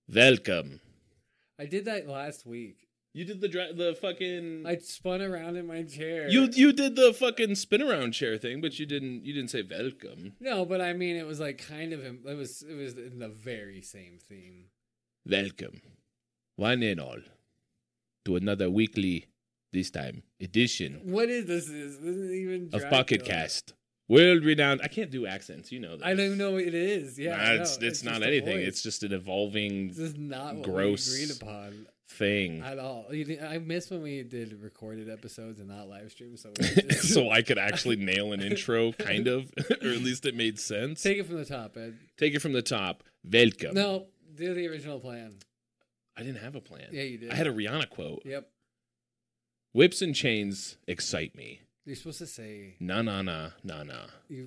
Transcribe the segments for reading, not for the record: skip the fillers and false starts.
Welcome. I did that last week. You did the fucking. I spun around in my chair. You did the fucking spin around chair thing, but you didn't say welcome. No, but I mean, it was like kind of. It was in the very same theme. Welcome, one and all, to another weekly, this time edition. What is this? This isn't even of Dracula. Pocket Cast, world renowned. I can't do accents, you know that. I don't even know what it is. Yeah, nah, it's not anything. It's just an evolving. This is not what gross we agreed upon thing at all. I miss when we did recorded episodes and not live streams. So so I could actually nail an intro, kind of, or at least it made sense. Take it from the top, Ed. Take it from the top. Welcome. No, do the original plan. I didn't have a plan. Yeah, you did. I had a Rihanna quote. Yep. Whips and chains excite me. You're supposed to say Na na na na na.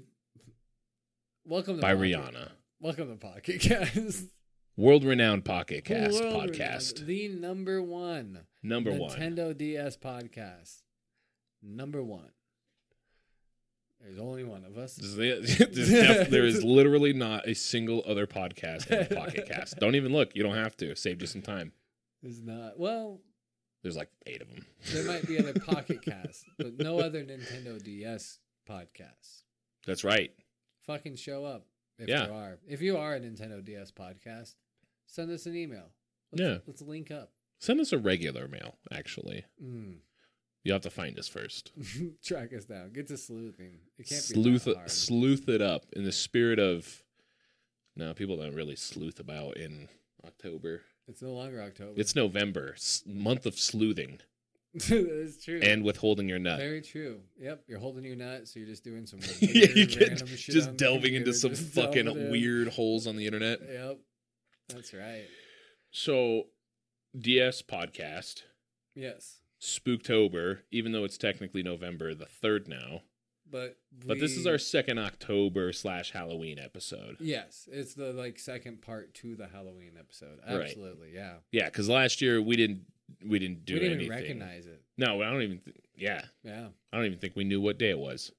Welcome to by Pocket. Rihanna. Welcome to Pocket Cast. World renowned Pocket Cast World podcast. renowned, the number one Nintendo DS podcast. Number one. There's only one of us. There is literally not a single other podcast in the Pocket Cast. Don't even look. You don't have to. Saved you some time. There's not. Well, there's like 8 of them. There might be other Pocket Casts, but no other Nintendo DS podcasts. That's right. Fucking show up if you are. If you are a Nintendo DS podcast, send us an email. Let's link up. Send us a regular mail, actually. You have to find us first. Track us down. Get to sleuthing. It can't be that hard. Sleuth it up in the spirit of... No, people don't really sleuth about in October. It's no longer October. It's November. Month of sleuthing. That is true. And withholding your nut. Very true. Yep, you're holding your nut, so you're just doing some random shit. Just delving into some fucking weird holes on the internet. Yep, that's right. So, DS podcast. Yes. Spooktober, even though it's technically November the 3rd now. But this is our second October / Halloween episode. Yes, it's the second part to the Halloween episode. Absolutely, right. Yeah. Yeah, because last year we didn't do anything. We didn't even recognize it. No, I don't even. Yeah. I don't even think we knew what day it was.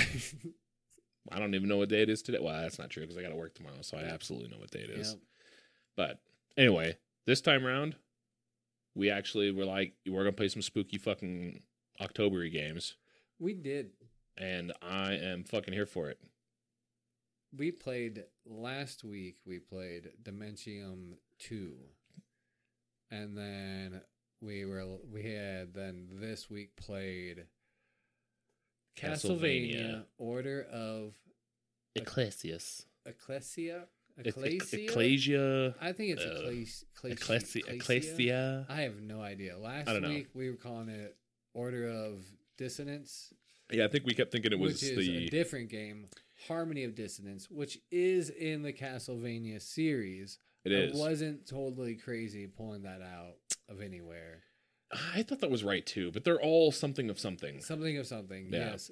I don't even know what day it is today. Well, that's not true because I got to work tomorrow, so I absolutely know what day it is. Yep. But anyway, this time around, we actually were like, we're gonna play some spooky fucking October-y games. We did. And I am fucking here for it. We played last week. We played Dementium 2, and then this week played Castlevania Order of Ecclesias. Ecclesia. Ecclesia. I think it's Ecclesia. I have no idea. Last week we were calling it Order of Dissonance. Yeah, I think we kept thinking it was a different game, Harmony of Dissonance, which is in the Castlevania series. I wasn't totally crazy pulling that out of anywhere. I thought that was right too, but they're all something of something. Something of something, yeah. Yes.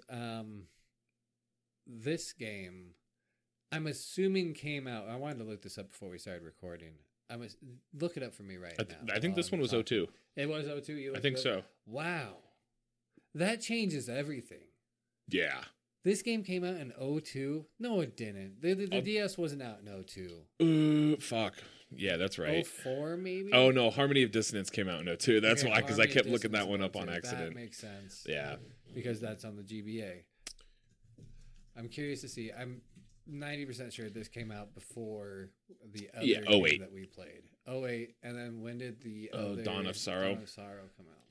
This game, I'm assuming came out. I wanted to look this up before we started recording. Look it up for me right now. I think this one was 02. It was 02? I think so. Wow. That changes everything. Yeah. This game came out in 02? No, it didn't. The DS wasn't out in 02. Fuck. Yeah, that's right. 04 maybe? Oh, no. Harmony of Dissonance came out in 02. That's why, because I kept looking that one up on accident. That makes sense. Yeah. Because that's on the GBA. I'm curious to see. I'm 90% sure this came out before the other game that we played. 08. And then when did the other Dawn of Sorrow come out?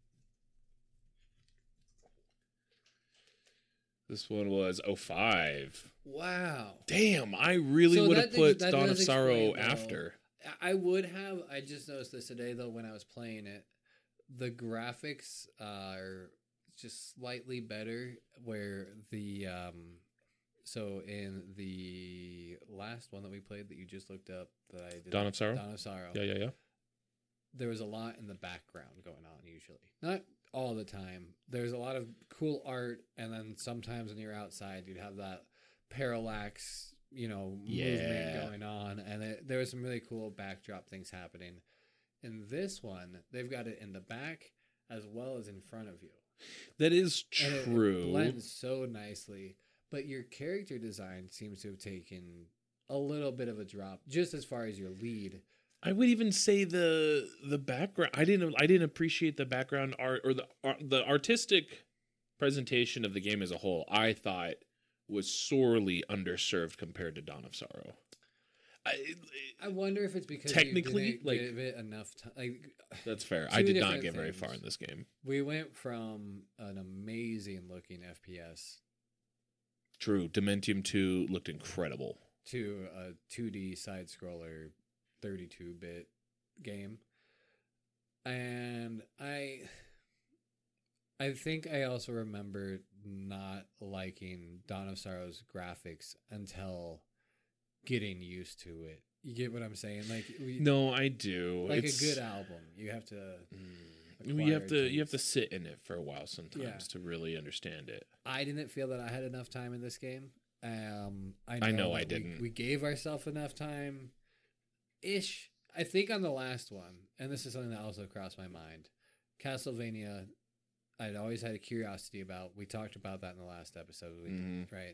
This one was 05. Wow. Damn, I really would have put Dawn of Sorrow after. I would have. I just noticed this today, though, when I was playing it. The graphics are just slightly better, where the... So in the last one that we played that you just looked up that I did... Dawn of Sorrow? Dawn of Sorrow. Yeah. There was a lot in the background going on, usually. Not all the time. There's a lot of cool art, and then sometimes when you're outside, you'd have that parallax, movement going on, and there was some really cool backdrop things happening. In this one, they've got it in the back as well as in front of you. That is true. It blends so nicely, but your character design seems to have taken a little bit of a drop, just as far as your lead. I would even say the background. I didn't appreciate the background art or the artistic presentation of the game as a whole. I thought was sorely underserved compared to Dawn of Sorrow. I wonder if it's because technically, you didn't like, give it enough time. Like, that's fair. I did not get very far in this game. We went from an amazing looking FPS. True. Dementium 2 looked incredible. To a 2D side scroller 32-bit game. And I think I also remember not liking Dawn of Sorrow's graphics until getting used to it. You get what I'm saying? Like, no, I do. Like a good album, you have to. You have to sit in it for a while sometimes to really understand it. I didn't feel that I had enough time in this game. I know I didn't. We gave ourselves enough time, ish. I think on the last one, and this is something that also crossed my mind. Castlevania, I'd always had a curiosity about. We talked about that in the last episode, right?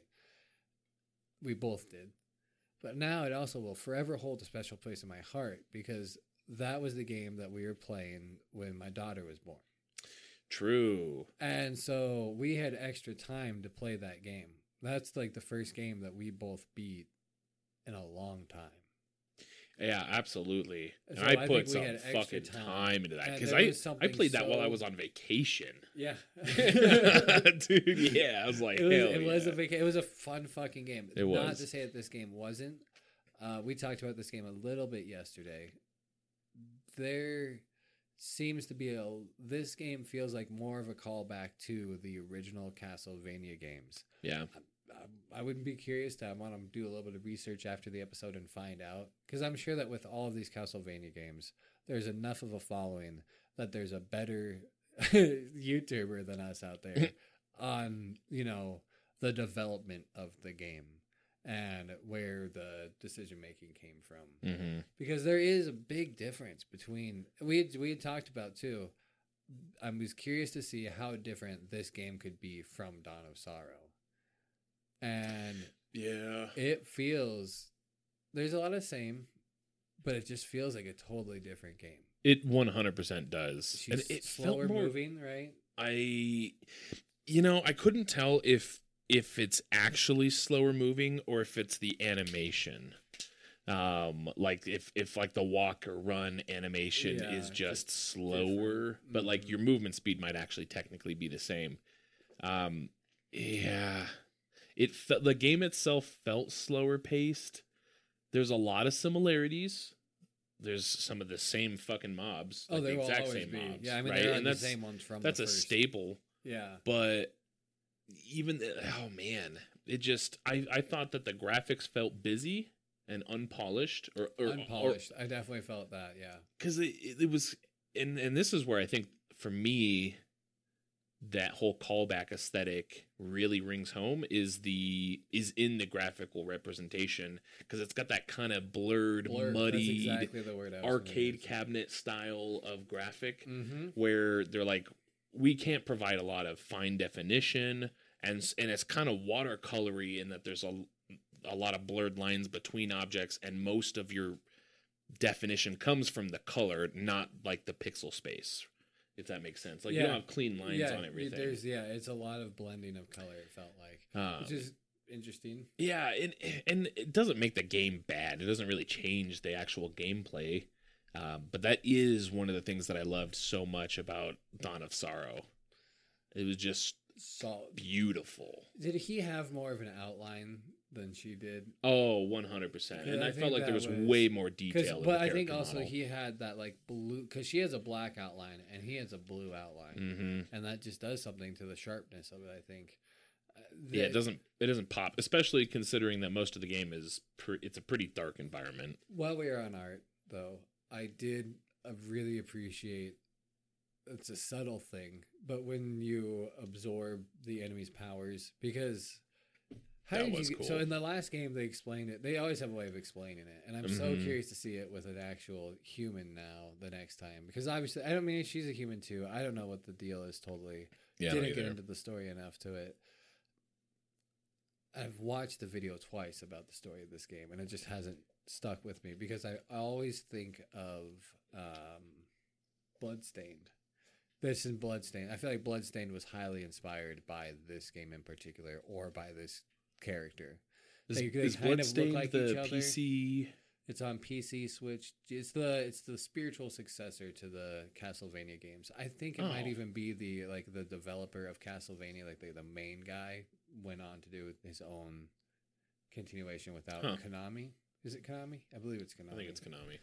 We both did. But now it also will forever hold a special place in my heart because that was the game that we were playing when my daughter was born. True. And so we had extra time to play that game. That's like the first game that we both beat in a long time. Yeah, absolutely. And so I put some fucking time into that because I played that while I was on vacation. Yeah, dude. Yeah, I was like, it was a fun fucking game. It was. Not to say that this game wasn't. We talked about this game a little bit yesterday. There seems to be this game feels like more of a callback to the original Castlevania games. Yeah. I wouldn't be curious to. I want to do a little bit of research after the episode and find out. Because I'm sure that with all of these Castlevania games, there's enough of a following that there's a better YouTuber than us out there on, the development of the game and where the decision making came from. Mm-hmm. Because there is a big difference between we had talked about too. I was curious to see how different this game could be from Dawn of Sorrow. And yeah, it feels there's a lot of same, but it just feels like a totally different game. It 100% does. She's and it slower felt more moving, right? I couldn't tell if it's actually slower moving or if it's the animation. Like if like the walk or run animation is just slower, but like your movement speed might actually technically be the same. Yeah. The game itself felt slower paced. There's a lot of similarities. There's some of the same fucking mobs. Oh, they will exact always same be. mobs, Yeah, I mean, right? they're the same ones from that's the a first. staple. Yeah. But even oh man, it just I thought that the graphics felt busy and unpolished or unpolished. I definitely felt that. Yeah. Because it was, and this is where I think for me, that whole callback aesthetic really rings home is in the graphical representation because it's got that kind of blurred. Muddy exactly the word arcade cabinet style of graphic where they're like, we can't provide a lot of fine definition and it's kind of watercolory in that there's a lot of blurred lines between objects and most of your definition comes from the color, not like the pixel space. If that makes sense. Like, you don't have clean lines on everything. It's a lot of blending of color, it felt like. Which is interesting. Yeah, and it doesn't make the game bad. It doesn't really change the actual gameplay. But that is one of the things that I loved so much about Dawn of Sorrow. It was just beautiful. Did he have more of an outline than she did? Oh, 100%. And I felt like there was way more detail. But I think also he had that like blue, because she has a black outline and he has a blue outline, and that just does something to the sharpness of it. I think. It doesn't pop, especially considering that most of the game is it's a pretty dark environment. While we are on art, though, I did really appreciate. It's a subtle thing, but when you absorb the enemy's powers, because. Cool. So in the last game, they explained it. They always have a way of explaining it, and I'm so curious to see it with an actual human now the next time. Because obviously, I don't mean she's a human too. I don't know what the deal is totally. Didn't get into the story enough to it. I've watched the video twice about the story of this game, and it just hasn't stuck with me because I always think of Bloodstained. This is Bloodstained. I feel like Bloodstained was highly inspired by this game in particular, or by this character. Is Bloodstained the PC? It's on PC, Switch. It's the spiritual successor to the Castlevania games. I think it might even be the developer of Castlevania, like the main guy, went on to do his own continuation without Konami. Is it Konami? I believe it's Konami. I think it's Konami.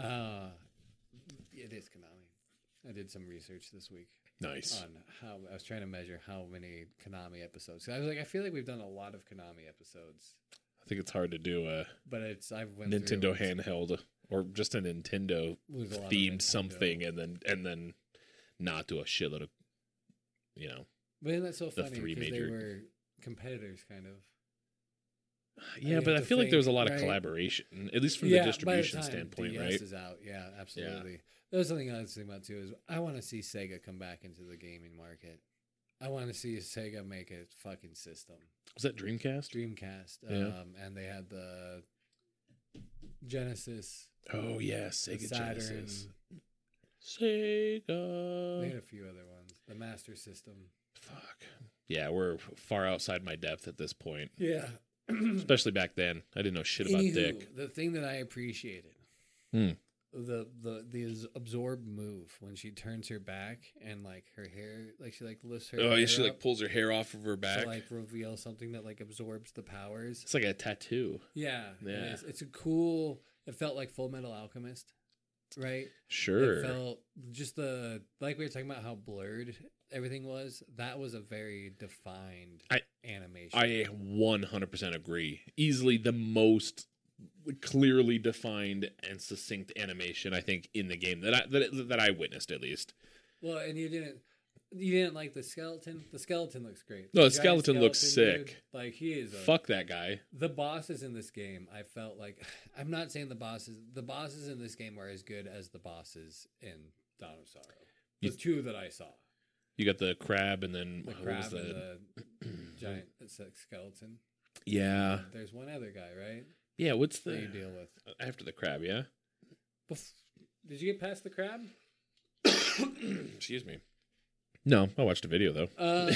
It is Konami. I did some research this week. Nice. On how I was trying to measure how many Konami episodes. I was like, I feel like we've done a lot of Konami episodes. I think it's hard to do but I've went Nintendo handheld or just a Nintendo themed something, and then not do a shitload of, But isn't that so funny? Because they were competitors, kind of. Yeah, but I feel like there was a lot of collaboration, at least from the distribution standpoint, DS right? Is out. Yeah, absolutely. Yeah. That was something I was thinking about too. Is I want to see Sega come back into the gaming market. I want to see Sega make a fucking system. Was that Dreamcast? Dreamcast. Yeah. And they had the Genesis. Oh yeah, Sega Saturn. Genesis. Sega. They had a few other ones. The Master System. Fuck. Yeah, we're far outside my depth at this point. Yeah. Especially back then. I didn't know shit about Dick. The thing that I appreciated. The absorb move when she turns her back and like her hair, like she like lifts her hair she up like pulls her hair off of her back to like reveal something that like absorbs the powers. It's like a tattoo. Yeah. It's a cool. It felt like Full Metal Alchemist, right? Sure. It felt just like we were talking about how blurred everything was. That was a very defined animation. I 100% agree. Easily the most clearly defined and succinct animation I think in the game that I witnessed, at least. Well, and you didn't like the skeleton. The skeleton looks great. No, the skeleton looks sick. Dude, like he is. Fuck that guy. The bosses in this game, I felt like, I'm not saying the bosses in this game are as good as the bosses in Dawn of Sorrow. The two that I saw. You got the crab and then the crab and the giant skeleton. Yeah. And there's one other guy, right? Yeah, what's the that you deal with after the crab? Yeah. Did you get past the crab? Excuse me. No, I watched a video though.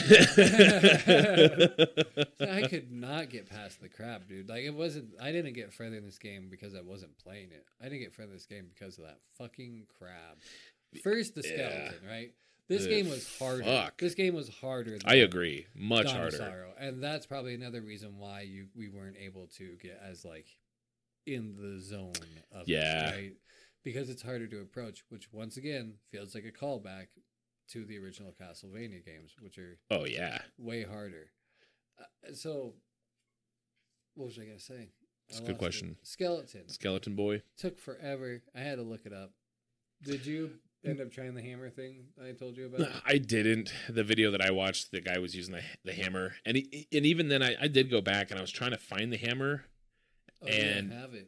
I could not get past the crab, dude. Like it wasn't. I didn't get further in this game because I wasn't playing it. I didn't get further in this game because of that fucking crab. First, the skeleton, right? This game was harder. Fuck. This game was harder. I agree. Much Dawn harder. Of Sorrow. And that's probably another reason why we weren't able to get as like in the zone of it, right? Because it's harder to approach, which once again feels like a callback to the original Castlevania games, which are way harder. So, what was I gonna say? It's a good question. Skeleton boy took forever. I had to look it up. Did you end up trying the hammer thing I told you about? I didn't. The video that I watched, the guy was using the hammer, and even then, I did go back and I was trying to find the hammer. Oh, and you have it.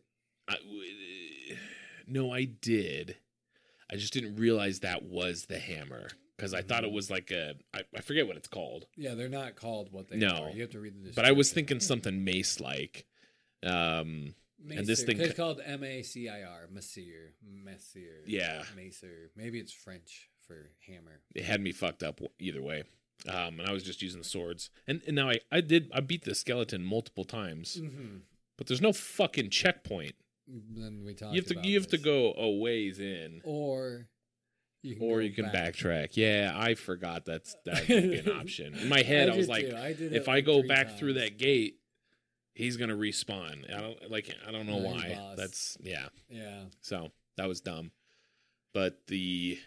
No, I did. I just didn't realize that was the hammer because I thought it was like I forget what it's called. Yeah, they're not called what they are. You have to read the description. But I was thinking something mace-like. Macer. And this thing it's called MACIR, Macer. Yeah, Macer. Maybe it's French for hammer. It had me fucked up either way. And I was just using the swords. And now I beat the skeleton multiple times. Mm-hmm. But there's no fucking checkpoint. Then we talked you have to go a ways in. Or you can backtrack. Yeah, I forgot that could be an option. In my head I was like, if I go back through that gate, he's gonna respawn. I don't know why. That's yeah. So that was dumb. But the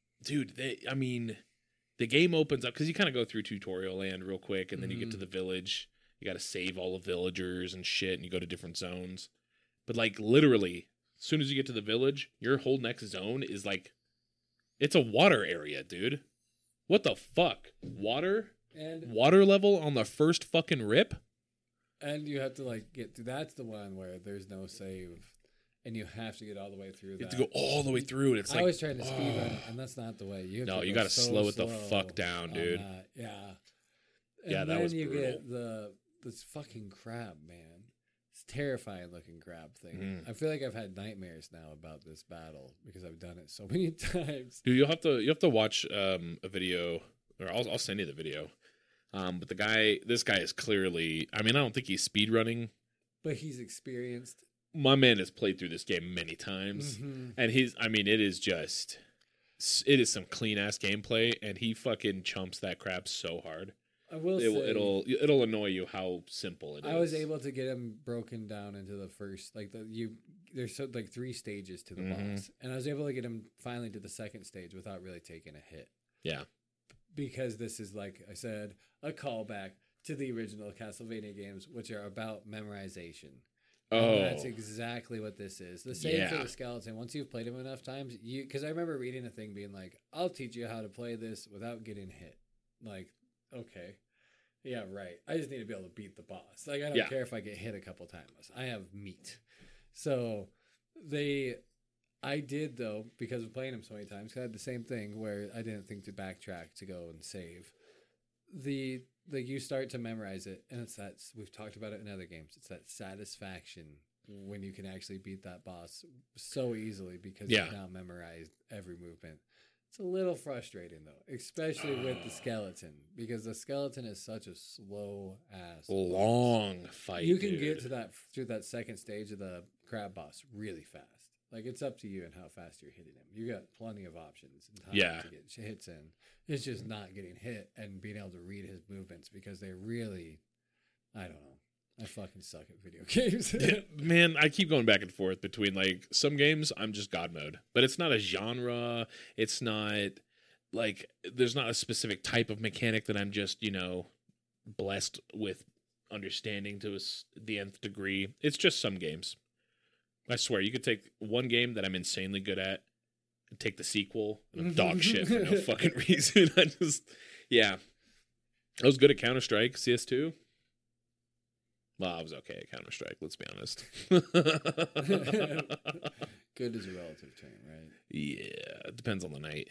game opens up because you kind of go through tutorial land real quick, and then you get to the village. You got to save all the villagers and shit, and you go to different zones. But like literally, as soon as you get to the village, your whole next zone is like, it's a water area, dude. What the fuck? Water level on the first fucking rip. And you have to like get through. That's the one where there's no save, and you have to get all the way through. You have to go all the way through, and it's I was trying to speed run, and that's not the way. You got to slow it the fuck down, dude. Yeah. And that was brutal. Get this fucking crab, man. terrifying looking crab thing. I feel like I've had nightmares now about this battle because I've done it so many times. Dude, you have to watch a video, or I'll send you the video. But this guy is clearly, I mean, I don't think he's speed running, but he's experienced. My man has played through this game many times, and it is some clean ass gameplay, and he fucking chumps that crab so hard. I will say it'll annoy you how simple it is. I was able to get him broken down into the first, there's 3 stages to the boss, and I was able to get him finally to the second stage without really taking a hit. Yeah, because this is, like I said, a callback to the original Castlevania games, which are about memorization. Oh, and that's exactly what this is. The same for the skeleton. Once you've played him enough times, because I remember reading a thing being like, "I'll teach you how to play this without getting hit." Like, okay, yeah, right. I just need to be able to beat the boss. Like, I don't care if I get hit a couple times. I have meat. So I did though, because of playing him so many times. I had the same thing where I didn't think to backtrack to go and save. You start to memorize it, and it's that we've talked about it in other games. It's that satisfaction when you can actually beat that boss so easily because you've now memorized every movement. It's a little frustrating though, especially with the skeleton, because the skeleton is such a slow ass long fight. You can get to through that second stage of the crab boss really fast. Like, it's up to you and how fast you're hitting him. You got plenty of options and time to get hits in. It's just not getting hit and being able to read his movements, because they really, I don't know. I fucking suck at video games. Man, I keep going back and forth between, like, some games I'm just God mode, but it's not a genre. It's not like there's not a specific type of mechanic that I'm just, blessed with understanding to the nth degree. It's just some games. I swear, you could take one game that I'm insanely good at and take the sequel and I'm dog shit for no fucking reason. I was good at Counter-Strike, CS2. Well, I was okay at Counter-Strike, let's be honest. Good is a relative term, right? Yeah, it depends on the night.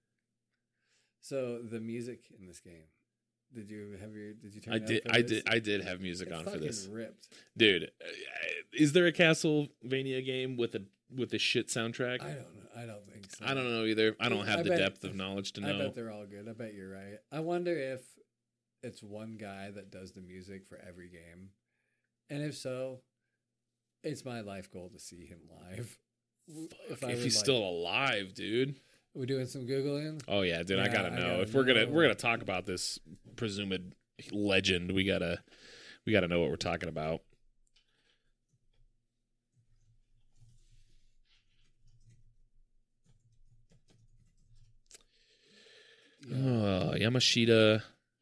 So the music in this game, did you turn it on? I did have music on for this. Ripped. Dude, is there a Castlevania game with a shit soundtrack? I don't think so. I don't know either. I don't have the depth of knowledge to know. I bet they're all good. I bet you're right. I wonder if it's one guy that does the music for every game. And if so, it's my life goal to see him live. If he's still alive, dude. We're doing some Googling. Oh yeah, dude, I gotta know. If we're gonna talk about this presumed legend, we gotta know what we're talking about. Yamashita.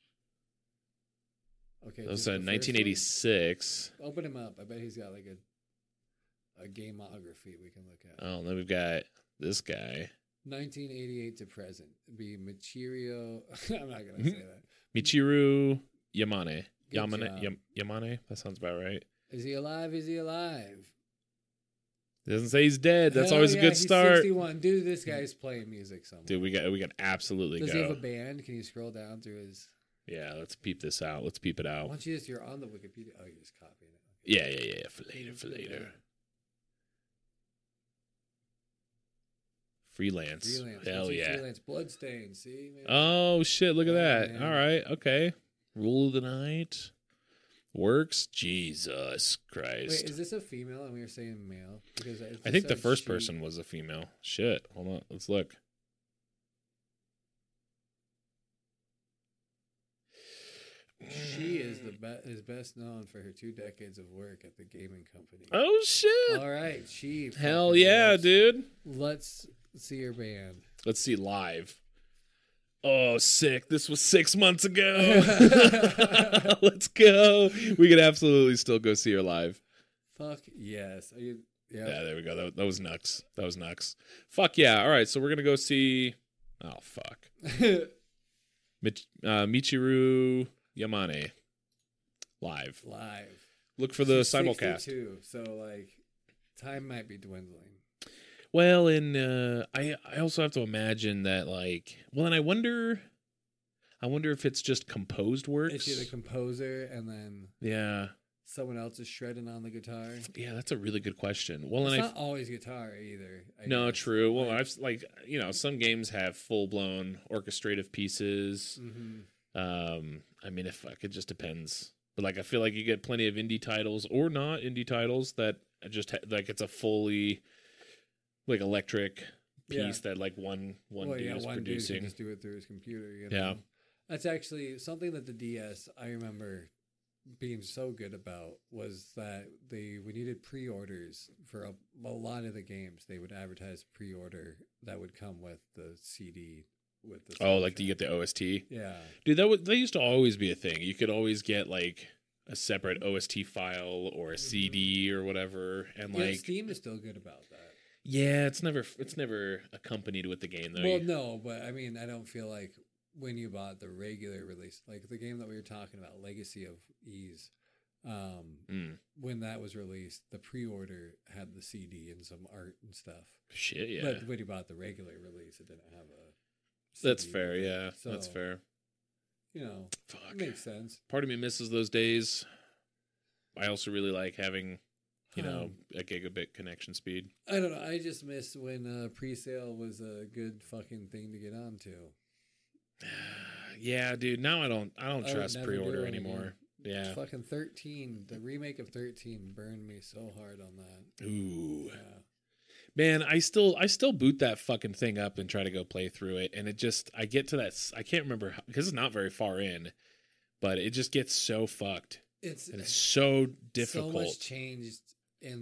Okay, that was 1986. Open him up. I bet he's got like a gameography we can look at. Oh, then we've got this guy. 1988 to present. It'd be Michiru. I'm not gonna say that. Michiru Yamane. Yamane. That sounds about right. Is he alive? Is he alive? It doesn't say he's dead. That's always a good start. 61. Dude, this guy's playing music somewhere. Dude, we can absolutely Does he have a band? Can you scroll down through his? Yeah, let's peep this out. Let's peep it out. Why don't you're on the Wikipedia? Oh, you're just copying it. Okay. Yeah. For later. Freelance. Hell yeah. Freelance. Bloodstain. See, man. Oh shit! Look at that. Man. All right. Okay. Rule of the night. Works. Jesus Christ. Wait, is this a female and we were saying male? Because I think the first person was a female. Shit. Hold on. Let's look. She is best known for her 2 decades of work at the gaming company. Oh shit! All right, she. Hell yeah, dude. Let's see her band. Let's see live. Oh, sick! This was 6 months ago. Let's go. We could absolutely still go see her live. Fuck yes. Are you? Yep. Yeah, there we go. That was nuts. Fuck yeah! All right, so we're gonna go see. Oh fuck. Michiru Yamane live. Look for the simulcast. 62, so like time might be dwindling. Well, and I also have to imagine that and I wonder if it's just composed works. Is she the composer and then yeah. someone else is shredding on the guitar. Yeah, that's a really good question. Well, it's not always guitar either. No, true. Well, I've some games have full blown orchestrative pieces. Mm-hmm. I mean, it just depends. But like, I feel like you get plenty of indie titles or not indie titles that just like it's a fully like electric piece that like one dude is producing. Dude can just do it through his computer. Yeah, that's actually something that the DS I remember being so good about was that we needed pre-orders for a lot of the games. They would advertise pre-order that would come with the CD. With the like you get the OST. Yeah, dude, that used to always be a thing. You could always get like a separate OST file or a CD or whatever, and like Steam is still good about that. Yeah, it's never accompanied with the game though. Well, no, but I mean, I don't feel like when you bought the regular release, like the game that we were talking about, Legacy of Ease, when that was released, the pre-order had the CD and some art and stuff. Shit, yeah. But when you bought the regular release, it didn't have a CD. That's fair, yeah. So, that's fair. It makes sense. Part of me misses those days. I also really like having, a gigabit connection speed. I don't know. I just miss when pre-sale was a good fucking thing to get onto. Yeah, dude. Now I don't trust pre-order anymore. Yeah. Fucking 13. The remake of 13 burned me so hard on that. Ooh. Yeah. Man, I still boot that fucking thing up and try to go play through it, and I get to that. I can't remember because it's not very far in, but it just gets so fucked. It's so difficult. So much changed in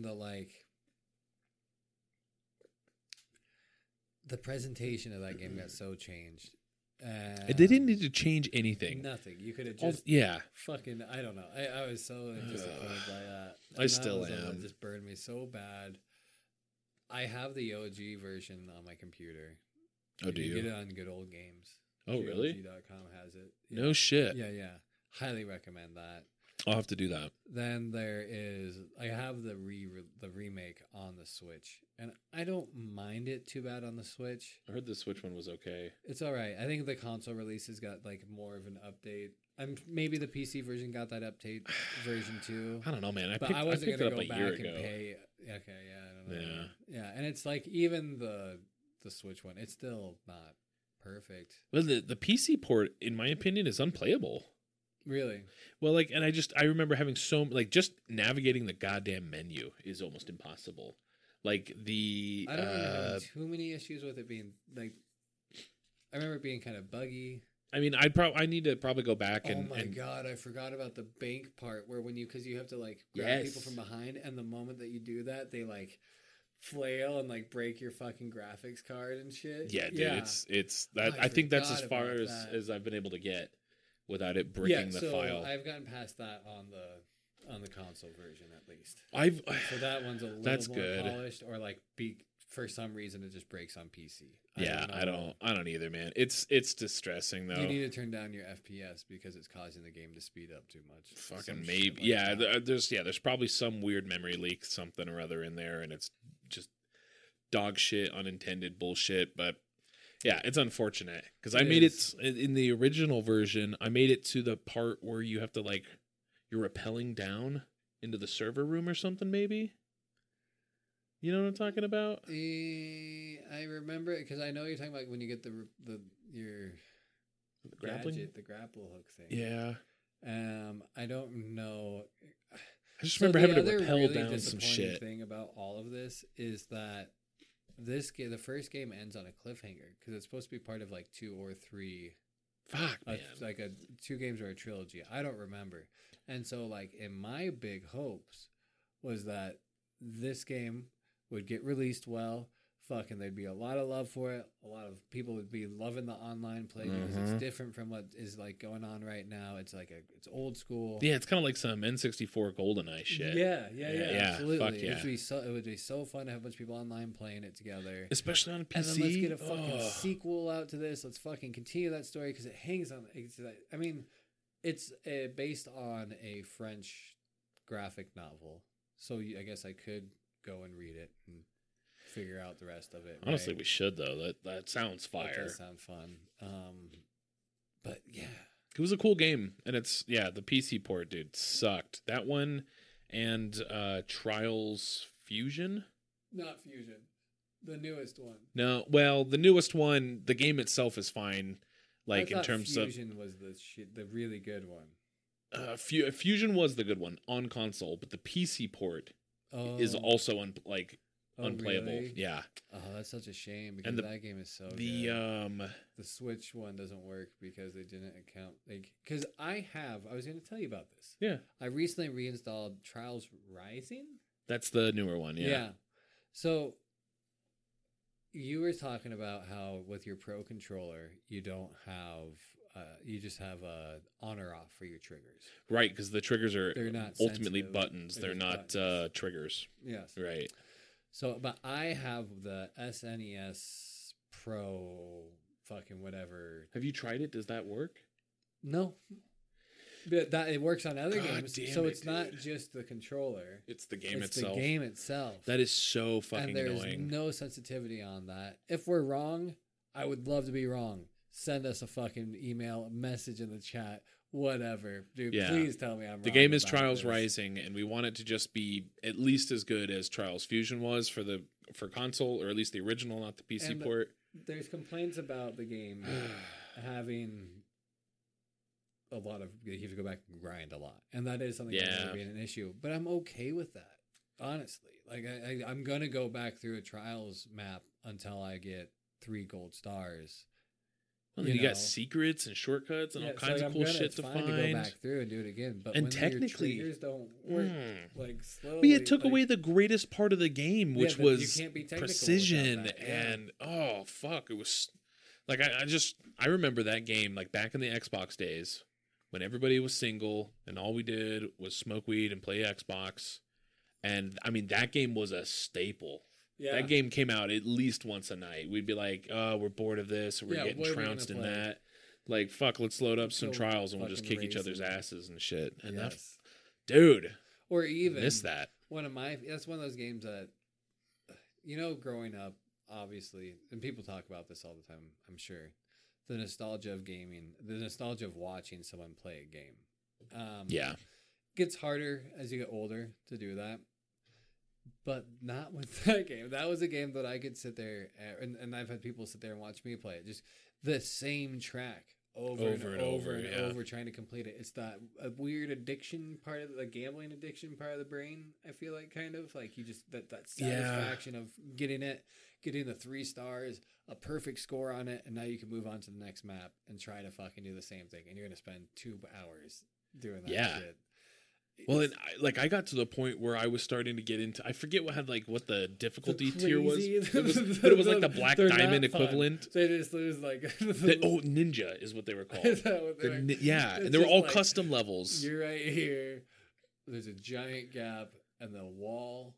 the presentation of that game got so changed. They didn't need to change anything. Nothing. You could have just fucking. I don't know. I was so disappointed by that. I still am. It just burned me so bad. I have the OG version on my computer. Oh, do you? Get it on Good Old Games. Oh, really? GOG.com has it. Yeah. No shit. Yeah. Highly recommend that. I'll have to do that. Then I have the remake on the Switch, and I don't mind it too bad on the Switch. I heard the Switch one was okay. It's all right. I think the console releases got like more of an update. Maybe the PC version got that update version too. I don't know, man. I wasn't gonna go back and pay. Okay, yeah, I don't know. Yeah, and it's like even the Switch one, it's still not perfect. Well, the PC port, in my opinion, is unplayable. Really? Well, and I remember having just navigating the goddamn menu is almost impossible. Like I don't remember having too many issues with it being like. I remember it being kind of buggy. I mean, I need to probably go back and. Oh my god! I forgot about the bank part where because you have to grab people from behind, and the moment that you do that, they flail and break your fucking graphics card and shit. Yeah, dude, it's that. I think that's as far as I've been able to get without it breaking the file. I've gotten past that on the console version at least. So that one's a little more polished, or for some reason it just breaks on PC. I don't either, man. It's distressing though. You need to turn down your FPS because it's causing the game to speed up too much. Fucking maybe. There's probably some weird memory leak, something or other in there, and it's just dog shit, unintended bullshit. But yeah, it's unfortunate because I made it in the original version. I made it to the part where you have to you're rappelling down into the server room or something, maybe. You know what I'm talking about? I remember it because I know you're talking about when you get your grappling, gadget, the grapple hook thing. Yeah. I don't know. I just remember having to rappel down some shit. The thing about all of this is that the first game ends on a cliffhanger because it's supposed to be part of 2 or 3. Fuck, man. 2 games or a trilogy. I don't remember. And so in my big hopes was that this game would get released well. Fucking, there'd be a lot of love for it. A lot of people would be loving the online play because it's different from what is going on right now. It's it's old school. Yeah, it's kind of like some N64 GoldenEye shit. Yeah, absolutely. Fuck yeah. It would be so fun to have a bunch of people online playing it together, especially on PC. And then let's get a fucking sequel out to this. Let's fucking continue that story because it hangs on. I mean, it's based on a French graphic novel, so I guess I could go and read it and figure out the rest of it. Honestly, right? We should though. That sounds fire. That does sound fun. But yeah, It was a cool game, and it's the PC port, dude, sucked. That one and Trials Fusion. Not Fusion, the newest one. No, well, the newest one, the game itself is fine. Like in terms Fusion was the really good one. Fusion was the good one on console, but the PC port is also unplayable. Really? Yeah. Oh, that's such a shame because that game is so good. The Switch one doesn't work because they didn't account because I was going to tell you about this. Yeah. I recently reinstalled Trials Rising. That's the newer one, yeah. Yeah. So you were talking about how with your Pro controller, you don't have you just have a on or off for your triggers. Right, because the triggers they're not ultimately sensitive. buttons. They're not triggers. Yes. Right. So, but I have the SNES Pro fucking whatever. Have you tried it? Does that work? No. But that it works on other games. So it's dude. not just the controller. It's the game it's itself. The game itself. That is so fucking annoying. annoying. No sensitivity on that. If we're wrong, I would love to be wrong. Send us a fucking email, a message in the chat, whatever. Dude, please tell me I'm wrong. The game is Trials Rising, and we want it to just be at least as good as Trials Fusion was for console, or at least the original, not the PC port. There's complaints about the game having a lot of, you have to go back and grind a lot, and that is something that's going to be an issue. But I'm okay with that, honestly. Like I'm gonna go back through a Trials map until I get 3 gold stars. Well, you got secrets and shortcuts and all kinds of cool shit to find. To go back through and do it again, but and when technically, your triggers don't work, slowly. But it took away the greatest part of the game, which was you can't be precision. And oh fuck, it was like I remember that game like back in the Xbox days when everybody was single and all we did was smoke weed and play Xbox, and I mean that game was a staple. Yeah. That game came out at least once a night. We'd be like, oh, we're bored of this, or we're getting trounced in that. Like, fuck, let's load up some Trials and we'll just kick each other's asses and shit. And dude. Or even miss that. That's one of those games that, growing up, obviously, and people talk about this all the time, I'm sure. The nostalgia of gaming, the nostalgia of watching someone play a game. It gets harder as you get older to do that. But not with that game. That was a game that I could sit there and I've had people sit there and watch me play it. Just the same track over and over, trying to complete it. It's that weird addiction part of the gambling addiction part of the brain. I feel like kind of like you just that satisfaction of getting the 3 stars, a perfect score on it, and now you can move on to the next map and try to fucking do the same thing. And you're gonna spend 2 hours doing that shit. Well, and I got to the point where I was starting to get into, I forget what the difficulty tier was. It was like the Black Diamond equivalent. They just lose like Ninja is what they were called. And they were all custom levels. You're right here. There's a giant gap and a wall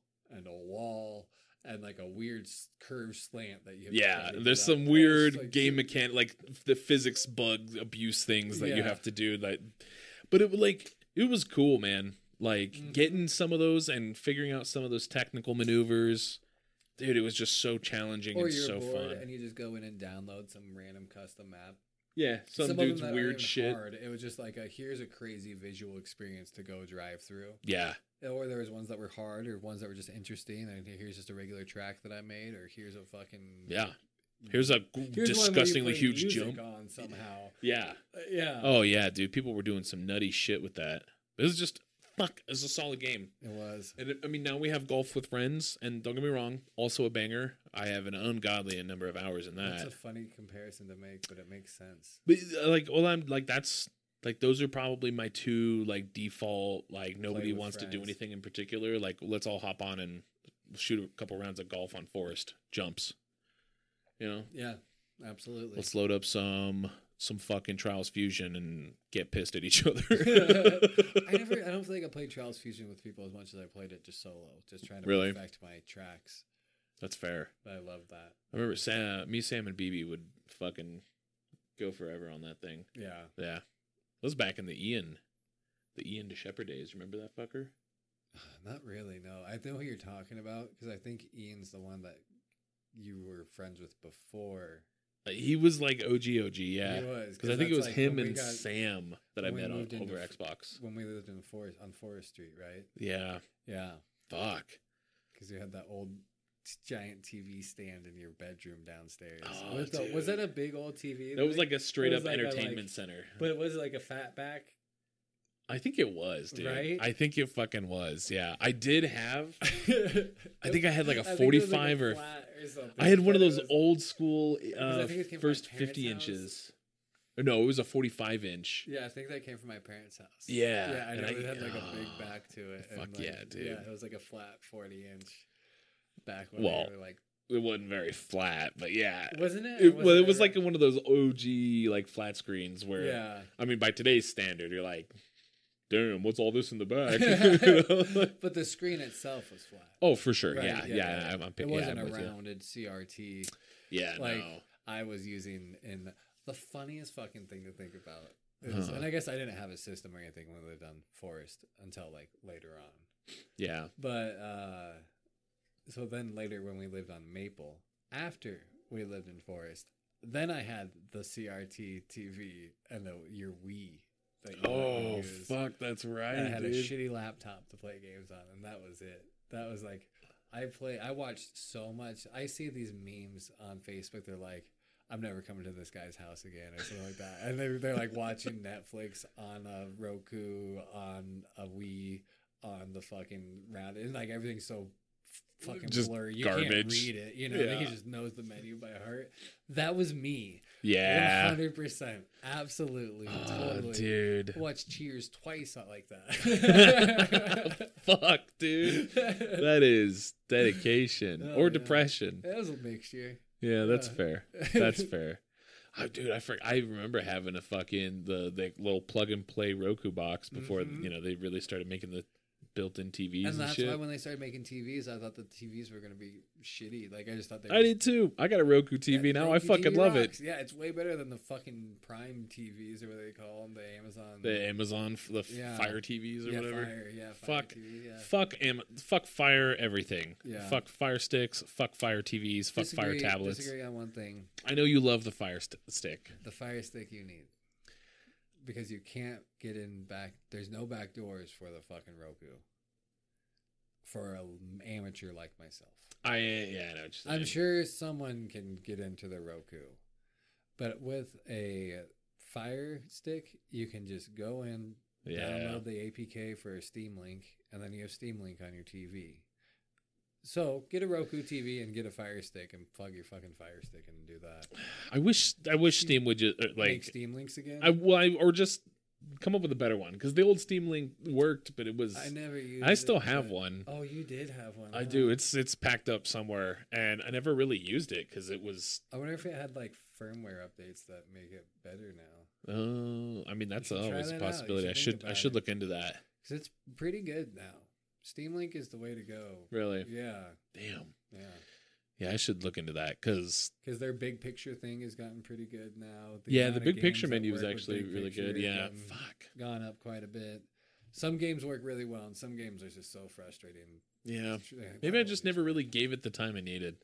and like a weird curved slant that you have to there's some weird game mechanic, like the physics bug abuse things that you have to do. But it was cool, man. Like getting some of those and figuring out some of those technical maneuvers. Dude, it was just so challenging and so fun. And you just go in and download some random custom map. Yeah, some dude's weird shit. It was just like here's a crazy visual experience to go drive through. Yeah. Or there was ones that were hard or ones that were just interesting. And here's just a regular track that I made, or here's a fucking Here's a disgustingly huge jump on somehow. Yeah. Yeah. Oh yeah, dude. People were doing some nutty shit with that. It was just it was a solid game. It was. And I mean, now we have Golf with Friends, and don't get me wrong, also a banger. I have an ungodly number of hours in that. That's a funny comparison to make, but it makes sense. But those are probably my 2 default, nobody wants to do anything in particular. Like, let's all hop on and shoot a couple rounds of golf on forest jumps. Yeah, absolutely. Let's load up some fucking Trials Fusion and get pissed at each other. I don't think I played Trials Fusion with people as much as I played it just solo, just trying to perfect my tracks. That's fair. But I love that. I remember Sam and BB would fucking go forever on that thing. Yeah. Yeah. It was back in the Ian DeShepard days. Remember that fucker? Not really, no. I know who you're talking about because I think Ian's the one that you were friends with before. He was like OG, yeah. He was. Because I think it was him and Sam that I met over Xbox. When we lived in on Forest Street, right? Yeah. Yeah. Fuck. Because you had that old giant TV stand in your bedroom downstairs. Oh, was that a big old TV? That was like a straight up entertainment center. But it was like a fat back? I think it was, dude. Right? I think it fucking was. Yeah. I did have, I think I had like a 45 or I had one of those old school first 50 inches. No, it was a 45-inch. Yeah, I think that came from my parents' house. Yeah. Yeah, I know it had like a big back to it. Fuck and like, yeah, dude. Yeah, it was like a flat 40-inch back when they were like... It wasn't very flat, but yeah. Wasn't it? It was like one of those OG like flat screens where, yeah. I mean, by today's standard, you're like, damn, what's all this in the back? But the screen itself was flat. Oh, for sure. Right? Yeah. I'm picking it wasn't a rounded CRT. Yeah, like no. I was using in the funniest fucking thing to think about is, and I guess I didn't have a system or anything when we lived on Forest until like later on. Yeah. But so then later when we lived on Maple, after we lived in Forest, then I had the CRT TV and your Wii. Oh, fuck, that's right. And I had dude. a shitty laptop to play games on, and that was it. That was like, I watched so much. I see these memes on Facebook. They're like, I'm never coming to this guy's house again, or something like that. And they're like watching Netflix on a Roku, on a Wii, on the fucking round. And like everything's so fucking just blurry. You garbage. Can't read it. You know, I think he just knows the menu by heart. That was me. Yeah. 100%. Absolutely. Totally. Dude. I watched Cheers twice like that. Fuck, dude. That is dedication or depression. That was a mixture. Yeah, that's fair. That's fair. Oh, dude, I remember having a fucking the little plug and play Roku box before they really started making the built-in TVs and that's shit. why when they started making TVs, I thought the TVs were gonna be shitty. Like I just thought I did too. I got a Roku TV now. I fucking TV love rocks. it. Yeah, it's way better than the fucking Prime TVs or what they call them, the Amazon, Fire TVs or whatever. Fuck Fire everything. Yeah. Fuck Fire sticks. Fuck Fire TVs. Fuck Fire tablets. Disagree on one thing. I know you love the Fire stick. The Fire Stick you need. Because you can't get in back. There's no back doors for the fucking Roku. For an amateur like myself. I know what you're saying. I'm sure someone can get into the Roku. But with a Fire Stick, you can just go in, download the APK for Steam Link, and then you have Steam Link on your TV. So get a Roku TV and get a Fire Stick and plug your fucking Fire Stick and do that. I wish Steam would just make Steam Links again. Or just come up with a better one because the old Steam Link worked, but it was. I never used. I still have one. Oh, you did have one. I do. It's packed up somewhere, and I never really used it because it was. I wonder if it had like firmware updates that make it better now. Oh, I mean that's always a possibility. I should look into that because it's pretty good now. Steam Link is the way to go. Really? Yeah. Damn. Yeah. Yeah, I should look into that because their big picture thing has gotten pretty good now. The big picture menu is actually really good. Yeah, gone up quite a bit. Some games work really well, and some games are just so frustrating. Yeah, maybe I just never really gave it the time I needed.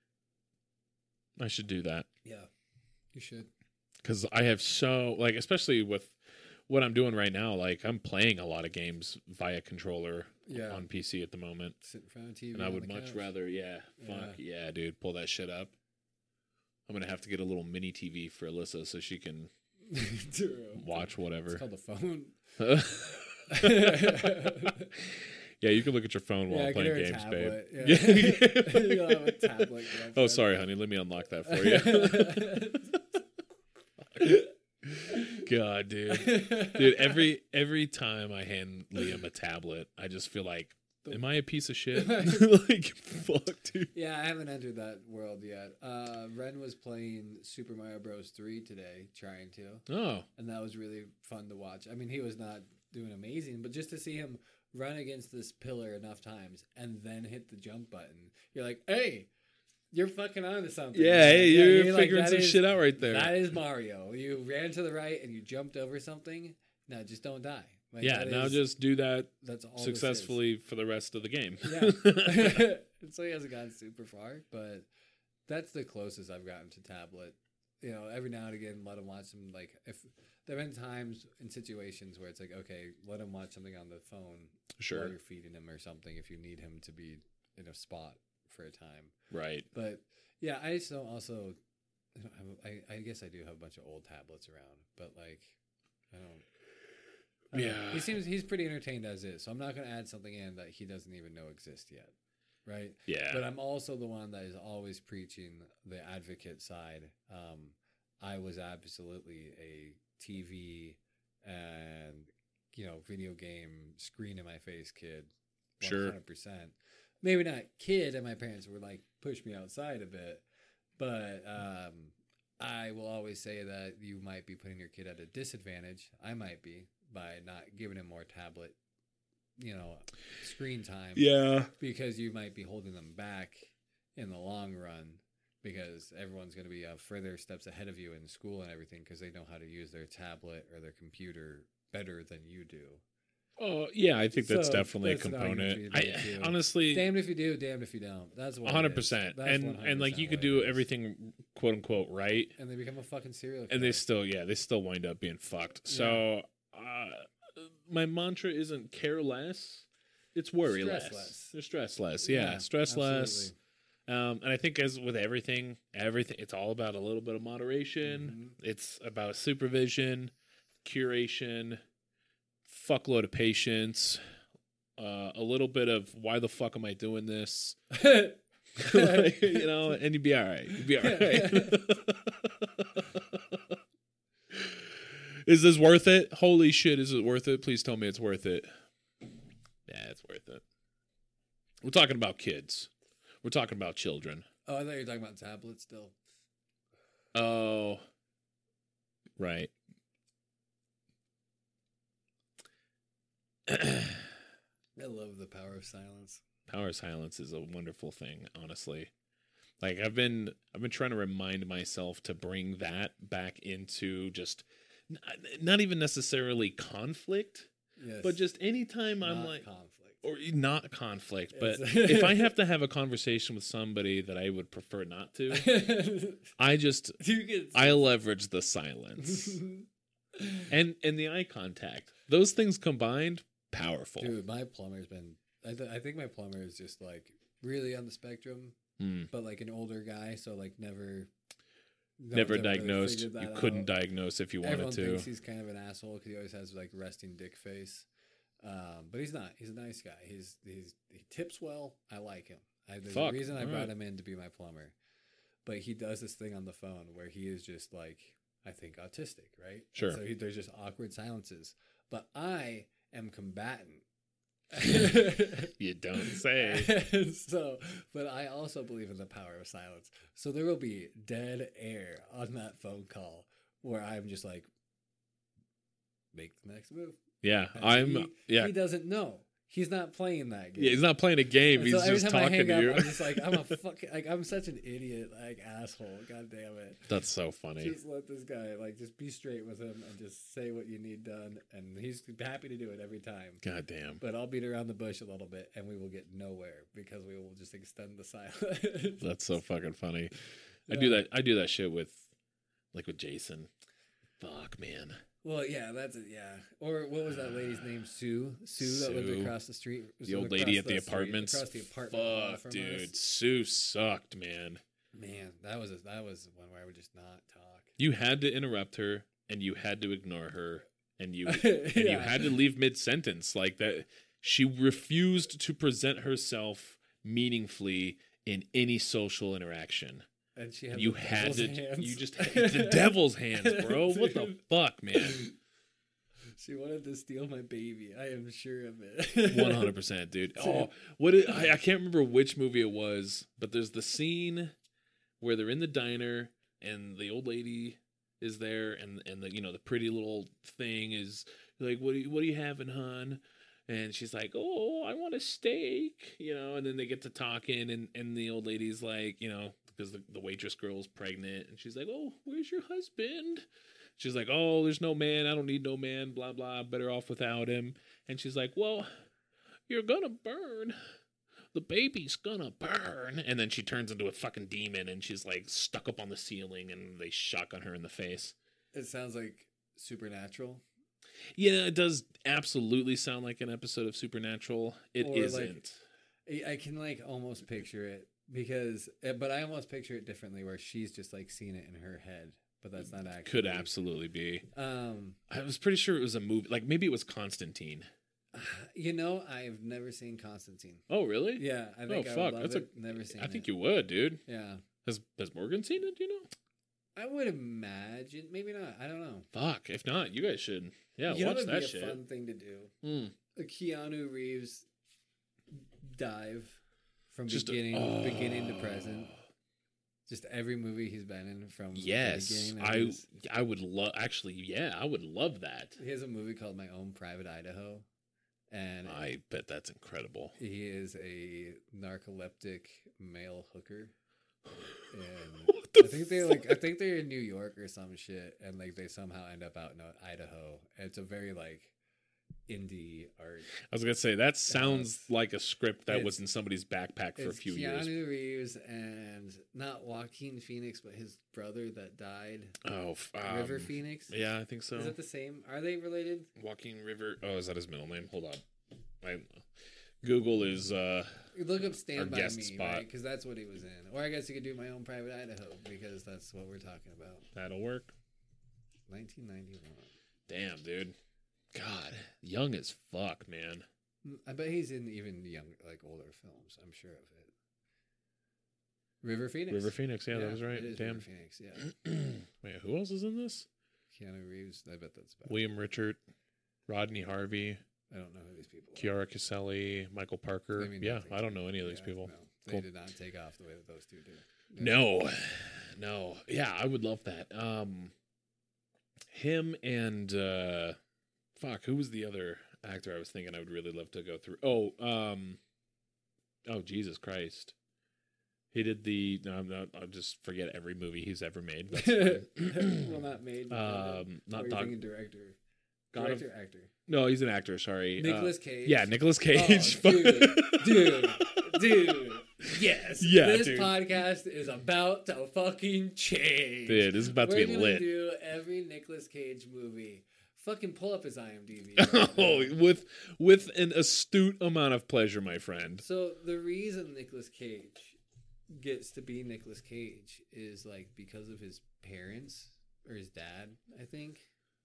I should do that. Yeah, you should. Because I have especially with what I'm doing right now, like I'm playing a lot of games via controller on PC at the moment. Sit in front of TV. And I would much rather, dude, pull that shit up. I'm going to have to get a little mini TV for Alyssa so she can watch whatever. It's called the phone. Yeah, you can look at your phone while playing games, babe. Yeah. You'll have a tablet. Oh, sorry, honey. Let me unlock that for you. God, dude, every time I hand Liam a tablet, I just feel like, am I a piece of shit? Like, fuck, dude. Yeah, I haven't entered that world yet. Ren was playing Super Mario Bros. 3 today, trying to. Oh. And that was really fun to watch. I mean, he was not doing amazing, but just to see him run against this pillar enough times and then hit the jump button, you're like, hey, you're fucking onto something. Yeah, hey, you're figuring some shit out right there. That is Mario. You ran to the right and you jumped over something. No, just don't die. Like, now just do that successfully for the rest of the game. Yeah. So he hasn't gotten super far, but that's the closest I've gotten to tablet every now and again, let him watch some, like, if there have been times in situations where it's like, okay, let him watch something on the phone while you're feeding him or something if you need him to be in a spot for a time. Right. But yeah, I just don't also, I guess I do have a bunch of old tablets around, but like, I don't know. He's pretty entertained as is, so I'm not going to add something in that he doesn't even know exists yet. Right. Yeah. But I'm also the one that is always preaching the advocate side. I was absolutely a TV and, video game screen in my face kid. 100%. Sure. Maybe not kid, and my parents were like, push me outside a bit. But I will always say that you might be putting your kid at a disadvantage. I might be, by not giving him more tablet screen time. Yeah. Because you might be holding them back in the long run, because everyone's going to be further steps ahead of you in school and everything because they know how to use their tablet or their computer better than you do. Oh, yeah, I think that's definitely a component. Honestly, damned if you do, damned if you don't. That's 100%. And like you could do everything quote unquote right, and they become a fucking serial killer. And they still wind up being fucked. So my mantra isn't care less, it's worry less. They're stress less. Yeah, stress less. And I think as with everything, it's all about a little bit of moderation. Mm-hmm. It's about supervision, curation, fuckload of patience, a little bit of why the fuck am I doing this? And you'd be all right. Is this worth it? Holy shit, is it worth it? Please tell me it's worth it. Yeah, it's worth it. We're talking about kids. We're talking about children. Oh, I thought you were talking about tablets still. Oh, right. I love the power of silence. Power of silence is a wonderful thing, honestly. Like I've been trying to remind myself to bring that back into just not even necessarily conflict, but just anytime I'm like conflict. Or not conflict, but if I have to have a conversation with somebody that I would prefer not to, I leverage the silence and the eye contact. Those things combined, powerful. Dude, my plumber's been. I think my plumber is just like really on the spectrum, but like an older guy, so like never diagnosed. You couldn't diagnos if you wanted Everyone to. Everyone thinks he's kind of an asshole because he always has like resting dick face. But he's not. He's a nice guy. He tips well. I like him. There's a reason I brought him in to be my plumber. But he does this thing on the phone where he is just like, I think autistic, right? Sure. So there's just awkward silences. But I am combatant. You don't say. But I also believe in the power of silence. So there will be dead air on that phone call where I'm just like, make the next move. Yeah, He doesn't know. He's not playing that game. Yeah, he's not playing a game. He's just talking to you. I'm just like, I'm such an idiot, asshole. God damn it. That's so funny. Just let this guy, just be straight with him and just say what you need done. And he's happy to do it every time. God damn. But I'll beat around the bush a little bit and we will get nowhere because we will just extend the silence. That's so fucking funny. Yeah. I do that shit with Jason. Fuck, man. Well, yeah, that's it. Yeah, or what was that lady's name? Sue that lived across the street. The old lady at the apartments. Across the apartment. Fuck, dude, Sue sucked, man. Man, that was one where I would just not talk. You had to interrupt her, and you had to ignore her, and you you had to leave mid sentence like that. She refused to present herself meaningfully in any social interaction. And she had hands. You just had the devil's hands, bro. What the fuck, man? She wanted to steal my baby. I am sure of it. 100%, dude. Oh, I can't remember which movie it was, but there's the scene where they're in the diner and the old lady is there, and the the pretty little thing is like, what are you having, hon? And she's like, oh, I want a steak, and then they get to talking, and the old lady's like, because the waitress girl's pregnant, and she's like, oh, where's your husband? She's like, oh, there's no man. I don't need no man, blah, blah. Better off without him. And she's like, well, you're going to burn. the baby's gonna burn. And then she turns into a fucking demon and she's like stuck up on the ceiling and they shotgun her in the face. It sounds like Supernatural. Yeah, it does absolutely sound like an episode of Supernatural. It Or isn't. Like, I can like almost picture it because, but I almost picture it differently where she's just like seeing it in her head, but that's not actually. Could absolutely be. I was pretty sure it was a movie. Like maybe it was Constantine. You know, I've never seen Constantine. Oh, really? Yeah, I think I would love it. Never seen it. I think you would, dude. Yeah. Has Morgan seen it? Do you know? I would imagine. Maybe not. I don't know. Fuck. If not, you guys should. Yeah, you watch know, that be shit. A fun thing to do. Mm. A Keanu Reeves dive from Just beginning to present. Just every movie he's been in from the beginning. I would love. Actually, yeah, I would love that. He has a movie called My Own Private Idaho, and I bet that's incredible. He is a narcoleptic male hooker. And I think they're in New York or some shit, and like they somehow end up out in Idaho. And it's a very like indie art. I was gonna say that sounds like a script that was in somebody's backpack for a few years. Keanu Reeves and not Joaquin Phoenix, but his brother that died. Oh, River Phoenix. Yeah, I think so. Is it the same? Are they related? Joaquin River. Oh, is that his middle name? Hold on. Google is look up Stand By Me, spot. right? Because that's what he was in. Or I guess you could do My Own Private Idaho because that's what we're talking about. That'll work. 1991. Damn, dude. God, young as fuck, man. I bet he's in even younger, like older films. I'm sure of it. River Phoenix. River Phoenix, yeah, that was right. It is Damn. River Phoenix, yeah. Wait, who else is in this? Keanu Reeves. I bet that's about William Richard, Rodney Harvey. I don't know who these people are. Chiara Caselli, Michael Parker. I don't know any of these people. No, they did not take off the way that those two did. No. Yeah, I would love that. Him and who was the other actor I was thinking I would really love to go through? Oh, Jesus Christ. He did I'll just forget every movie he's ever made. Well, not made. Not director. Actor. No, he's an actor. Sorry, Nicolas Cage. Yeah, Nicolas Cage. Oh, dude. Yes. Yeah. This podcast is about to fucking change. Dude, this is about to be lit. We're gonna do every Nicolas Cage movie. Fucking pull up his IMDb. With an astute amount of pleasure, my friend. So the reason Nicolas Cage gets to be Nicolas Cage is like because of his parents or his dad, I think.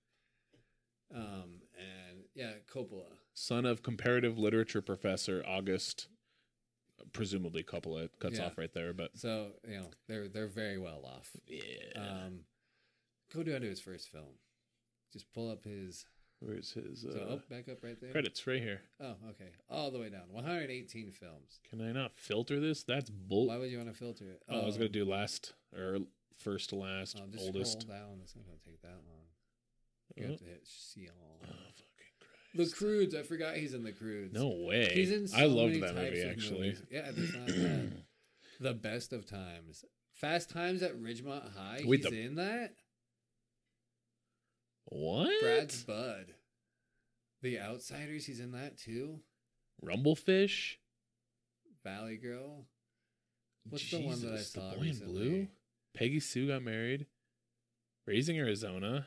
And yeah, Coppola, son of comparative literature professor August, presumably Coppola cuts off right there, but so they're very well off. Yeah. Go down to his first film. Just pull up his. Where's his? Back up right there. Credits right here. Oh, okay. All the way down. 118 films. Can I not filter this? That's bull. Why would you want to filter it? I was gonna do last or first to last, just oldest. Scroll down. It's not gonna take that long. You have to hit see all. Oh, fucking Christ. The Croods. I forgot he's in The Croods. No way. He's in. I loved that movie actually. Movies. Yeah, it's not bad. The Best of Times. Fast Times at Ridgemont High. He's in that. What? Brad's Bud. The Outsiders. He's in that too. Rumblefish. Valley Girl. What's Jesus, the one that I saw The Boy recently? in Blue. Peggy Sue got married. Raising Arizona.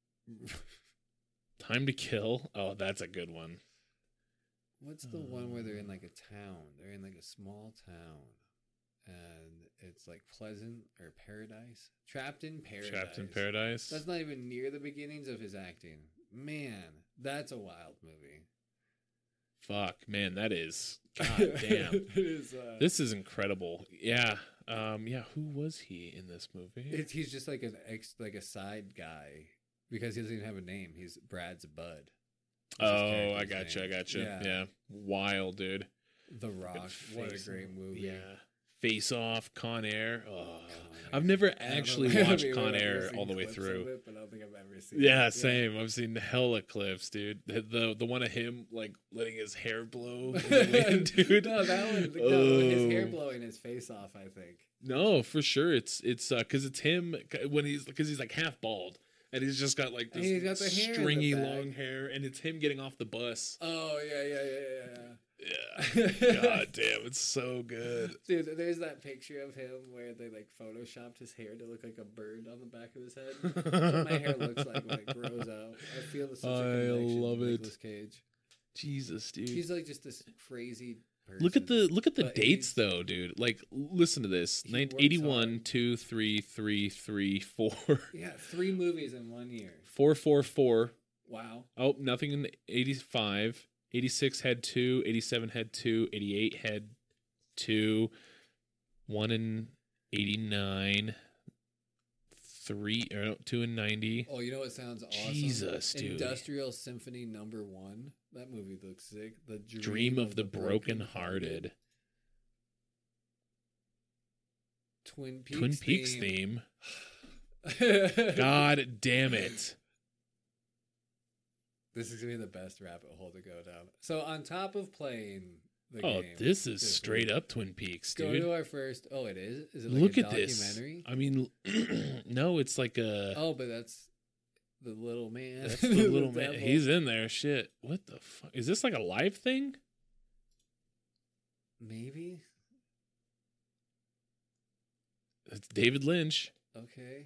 Time to Kill. Oh, that's a good one. What's the one where they're in like a town? They're in like a small town. And it's like Pleasant or Paradise. Trapped in Paradise. Trapped in Paradise. That's not even near the beginnings of his acting. Man, that's a wild movie. Fuck, man, that is. God damn. This is incredible. Yeah. Who was he in this movie? He's just like a side guy because he doesn't even have a name. He's Brad's Bud. Oh, I gotcha. Yeah. Wild, dude. The Rock. What a great movie. Yeah. Face Off, Con Air. Oh, I've never actually watched Con Air all the way through. But I don't think I've ever seen it. Same. I've seen hella clips, dude. The one of him like letting his hair blow in the wind, dude. No, that one. No, his hair blowing his face off. I think. No, for sure. It's because it's him because he's like half bald. And he's just got like this stringy long hair, and it's him getting off the bus. Oh yeah. Yeah. God damn, it's so good. Dude, there's that picture of him where they like photoshopped his hair to look like a bird on the back of his head. That's what my hair looks like when it grows out. I feel such a connection love to it. Nicolas Cage. Jesus, dude. He's like just this crazy person. Look at the dates though, dude. Like, listen to this: 81, 2, 3, 3, 3, 4. Yeah, 3 movies in 1 year. 4, 4, 4. Wow. Oh, nothing in 85. 86 had 2. 87 had 2. 88 had 2. 1 in 89. 2 in 90. Oh, you know what sounds awesome? Jesus, dude. Industrial Symphony No. 1. That movie looks sick. The Dream of the Broken-Hearted. Twin Peaks theme. God damn it. This is going to be the best rabbit hole to go down. So on top of playing the game. Oh, this is straight up Twin Peaks, dude. Go to our first. Oh, it is? Is it like Look a at documentary? this. I mean, no, it's like a... Oh, but that's the little man. That's the little man. He's in there. Shit. What the fuck? Is this like a live thing? Maybe. It's David Lynch. Okay.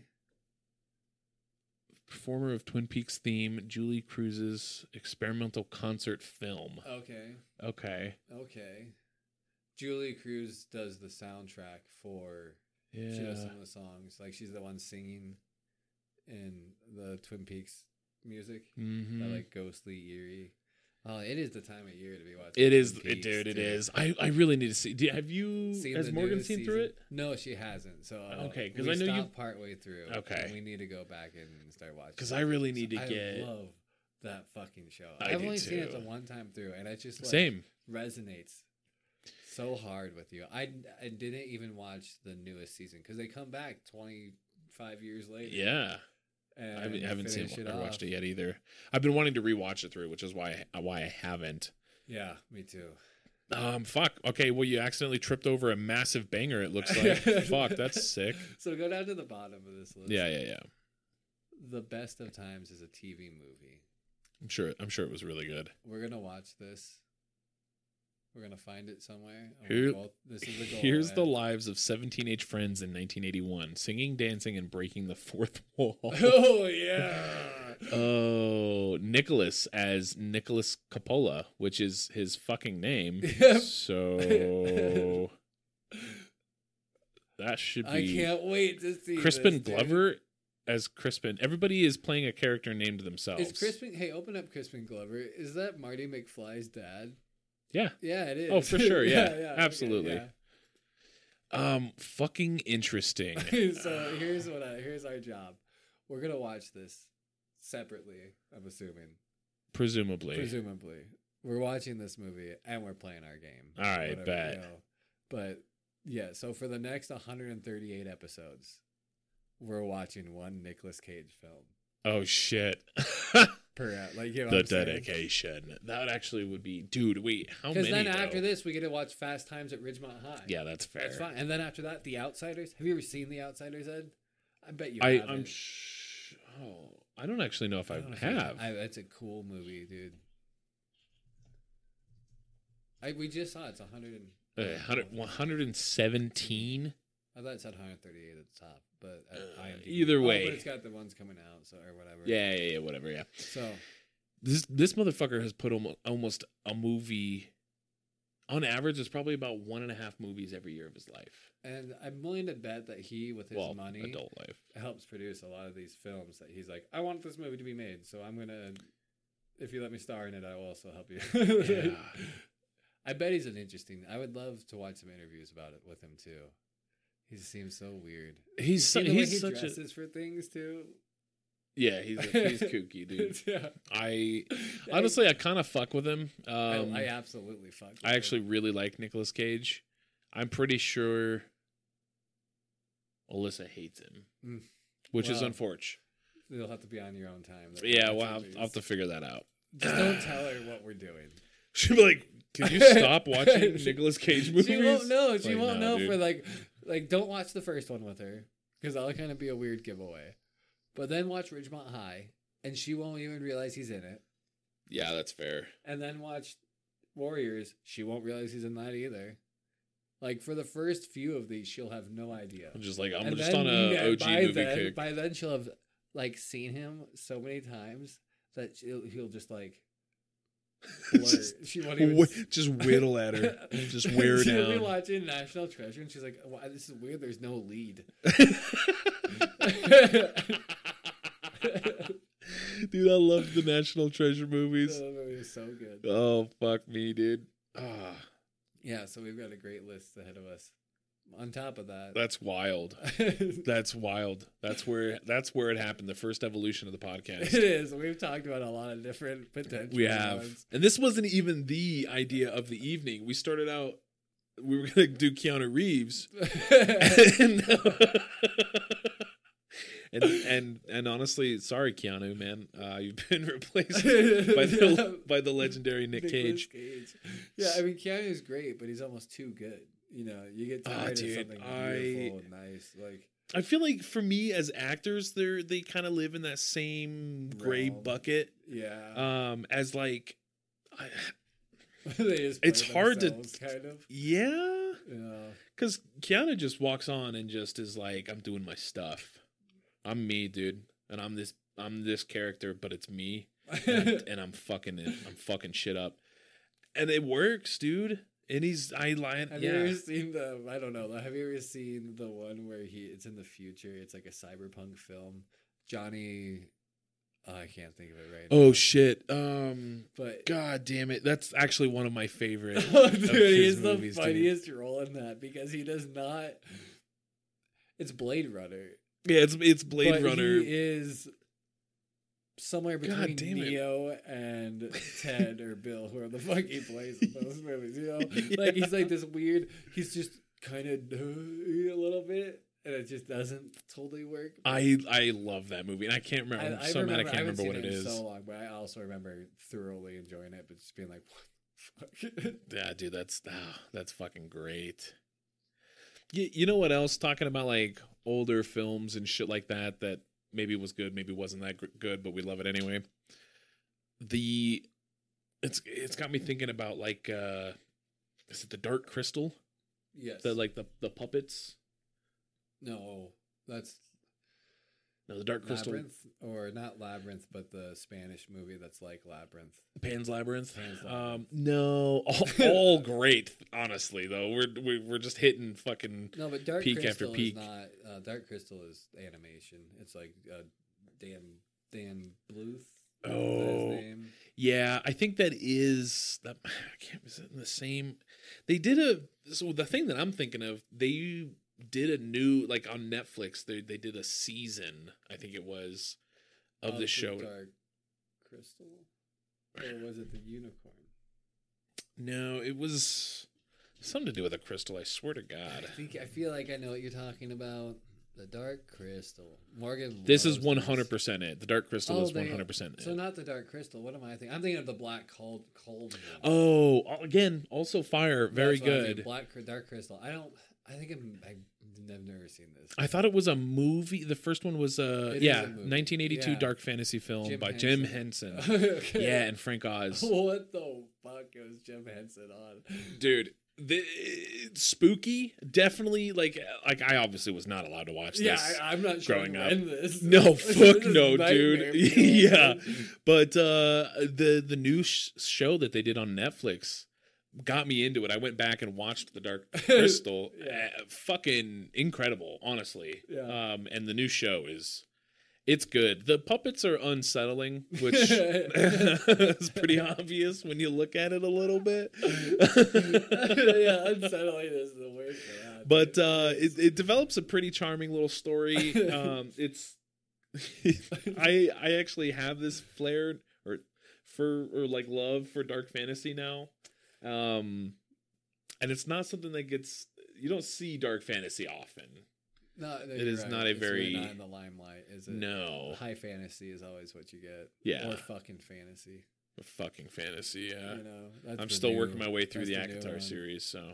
Performer of Twin Peaks theme, Julie Cruz's experimental concert film. Okay. Julie Cruz does the soundtrack for... Yeah. She does some of the songs. Like, she's the one singing in the Twin Peaks music. Mm-hmm. That, like, ghostly, eerie. Oh, it is the time of year to be watching. It is, dude. It is. I really need to see. Have you? Has Morgan seen through it? No, she hasn't. So okay, because I know you partway through. Okay, and we need to go back and start watching. Because I really need to get. I love that fucking show. I've only seen it the one time through, and it just like, same resonates so hard with you. I didn't even watch the newest season because they come back 25 years later. Yeah. I haven't seen it or watched it yet either. I've been wanting to rewatch it through, which is why I haven't. Yeah, me too. Fuck. Okay, well, you accidentally tripped over a massive banger. It looks like. Fuck, that's sick. So go down to the bottom of this list. Yeah. The Best of Times is a TV movie. I'm sure it was really good. We're gonna watch this. We're gonna find it somewhere. This is the goal. Here's the lives of 17 teenage friends in 1981, singing, dancing, and breaking the fourth wall. Oh yeah. Oh, Nicholas as Nicholas Coppola, which is his fucking name. Yep. So that should be. I can't wait to see Crispin Glover as Crispin. Everybody is playing a character named themselves. Is Crispin? Hey, open up Crispin Glover. Is that Marty McFly's dad? Yeah. Yeah, it is. Oh, for sure. Yeah, yeah absolutely. Okay, yeah. Fucking interesting. So here's our job. We're gonna watch this separately. I'm assuming. Presumably, we're watching this movie and we're playing our game. All right, bet. But yeah, so for the next 138 episodes, we're watching one Nicolas Cage film. Oh shit. The dedication. That actually would be, dude. Wait, how many? Because then after this, we get to watch Fast Times at Ridgemont High. Yeah, that's fair. That's fine. And then after that, The Outsiders. Have you ever seen The Outsiders, Ed? I bet you haven't. I don't actually know if I have. It's a cool movie, dude. We just saw it. It's 117. I thought it said 138 at the top, but either way, but it's got the ones coming out, so or whatever. Yeah, whatever. Yeah. So this motherfucker has put almost a movie. On average, it's probably about 1.5 movies every year of his life. And I'm willing to bet that he, with his money, adult life, helps produce a lot of these films. That he's like, I want this movie to be made, so I'm gonna. If you let me star in it, I will also help you. Yeah. I bet he's an interesting. I would love to watch some interviews about it with him too. He seems so weird. He's such dresses for things too. Yeah, he's kooky, dude. Yeah. Honestly, I kind of fuck with him. I absolutely fuck with him. I actually really like Nicolas Cage. I'm pretty sure Alyssa hates him, which is unfortunate. You'll have to be on your own time. Yeah, well, I'll have to figure that out. Just don't tell her what we're doing. She'll be like, can you stop watching Nicolas Cage movies? She won't know. She won't know dude. For like don't watch the first one with her because that'll kind of be a weird giveaway. But then watch Ridgemont High, and she won't even realize he's in it. Yeah, that's fair. And then watch Warriors, she won't realize he's in that either. Like, for the first few of these, she'll have no idea. I'm just on a OG movie kick. By then, she'll have, like, seen him so many times that he'll just, like, just whittle at her. Just wear her down. She'll be watching National Treasure, and she's like, wow, this is weird. There's no lead. Dude, I love the National Treasure movies. Oh, that was so good. Oh, fuck me, dude. Yeah, so we've got a great list ahead of us. On top of that, that's wild. That's wild. That's where it happened. The first evolution of the podcast. It is. We've talked about a lot of different potential. We have, ones. And this wasn't even the idea of the evening. We started out. We were gonna do Keanu Reeves, and honestly, sorry, Keanu, man, you've been replaced by the legendary Nick Cage. Yeah, I mean, Keanu's great, but he's almost too good. You know, you get tired of something beautiful and nice. Like, I feel like for me as actors, they kind of live in that same gray bucket. Yeah. As like, it's hard to kind of. Yeah. Because Keanu just walks on and just is like, I'm doing my stuff. I'm me, dude, and I'm this character, but it's me, and I'm fucking shit up, and it works, dude. And have you ever seen I don't know. Have you ever seen the one where it's in the future? It's like a cyberpunk film. Johnny, I can't think of it right now. Oh shit! But god damn it, that's actually one of my favorite. Dude, he's the funniest role in that because he does not. It's Blade Runner. Yeah, it's Blade Runner. He is somewhere between Neo and Ted or Bill, whoever the fuck he plays in those movies. You know, like he's like this weird. He's just kind of a little bit, and it just doesn't totally work. I love that movie, and I can't remember. I can't remember what it is. So long, but I also remember thoroughly enjoying it, but just being like, what the fuck? Yeah, dude, that's fucking great. You know what else? Talking about like older films and shit like that maybe was good, maybe wasn't that good, but we love it anyway. It's got me thinking about like is it The Dark Crystal? Yes. The puppets. No, The Dark Crystal. Labyrinth, or not Labyrinth, but the Spanish movie that's like Labyrinth. Pan's Labyrinth. No, all great. Honestly, though, we're just hitting fucking but Dark peak Crystal after peak. Is not, Dark Crystal is animation. It's like Dan Bluth. Oh, his name. Yeah, I think that is that. I can't. Is it in the same? They did so the thing that I'm thinking of. They did a new, like on Netflix, they did a season, I think it was, of the show. Dark Crystal? Or was it the unicorn? No, it was something to do with a crystal, I swear to God. I feel like I know what you're talking about. The Dark Crystal. Morgan. This is 100% it. The Dark Crystal is 100% it. So not the Dark Crystal. What am I thinking? I'm thinking of the Black Cauldron. Oh, again, also fire. Very good. Dark Crystal. I've never seen this. I thought it was a movie. The first one was 1982 dark fantasy film by Jim Henson. Okay. Yeah, and Frank Oz. What the fuck was Jim Henson on? Dude, spooky, definitely. Like I obviously was not allowed to watch this. Yeah, I'm not sure growing up. This. No, fuck no, dude. Yeah, but the new show that they did on Netflix got me into it. I went back and watched The Dark Crystal. Fucking incredible, honestly. Yeah. And the new show it's good. The puppets are unsettling, which is pretty obvious when you look at it a little bit. Yeah, unsettling is the word for that. But it develops a pretty charming little story. It's I actually have this flair or love for dark fantasy now. And it's not something that you don't see dark fantasy often. No, it is not a very really not in the limelight, is it? No. High fantasy is always what you get. Yeah. Or fucking fantasy. Fucking fantasy, yeah. You know, I'm still working my way through the ACOTAR series, so.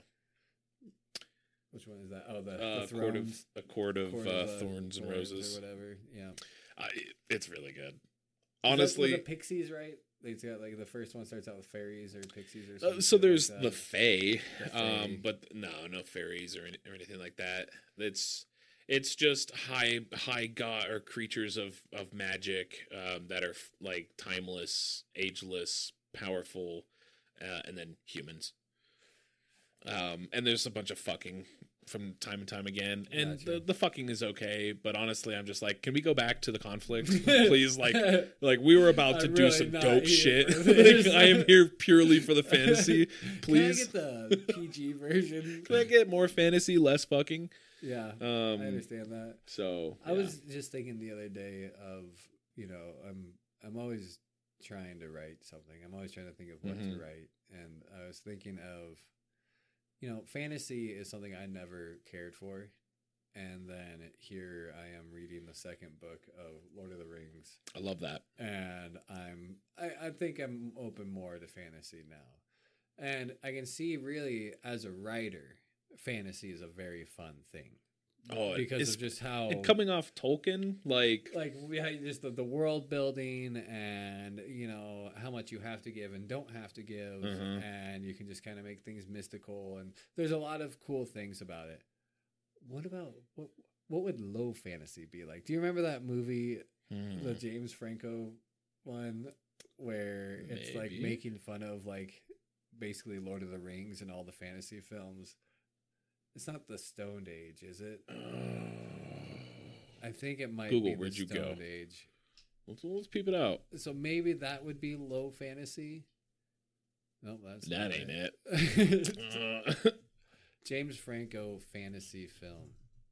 Which one is that? Oh, the Thrones. A Court of Thorns and Roses. Or whatever, yeah. It's really good. Honestly. Was it Pixies, right? It's got like the first one starts out with fairies or pixies or something. So there's like the Fae, Fae. but no fairies or anything like that. It's just high god or creatures of magic that are like timeless, ageless, powerful, and then humans. And there's a bunch of fucking from time and time again, and Gotcha. the fucking is okay, but honestly I'm just like, can we go back to the conflict please? like we were about to I'm do really some not dope here shit. for this. Like, I am here purely for the fantasy. Please, Can I get the PG version? can I get more fantasy, less fucking? Yeah, I understand that. So I was just thinking the other day of, I'm always trying to write something. I'm always trying to think of what to write, and I was thinking of, fantasy is something I never cared for, and then here I am reading the second book of Lord of the Rings. I love that, And I think I'm open more to fantasy now, and I can see really as a writer, fantasy is a very fun thing. Because of just how and coming off Tolkien, like just the world building, and how much you have to give and don't have to give, and you can just kind of make things mystical, and there's a lot of cool things about it. What about what would low fantasy be like? Do you remember that movie, the James Franco one, where it's like making fun of like basically Lord of the Rings and all the fantasy films? It's not the Stone Age, is it? I think it might Google, be where'd the you Stone go? Age. Let's peep it out. So maybe that would be low fantasy. No, That ain't it. James Franco fantasy film.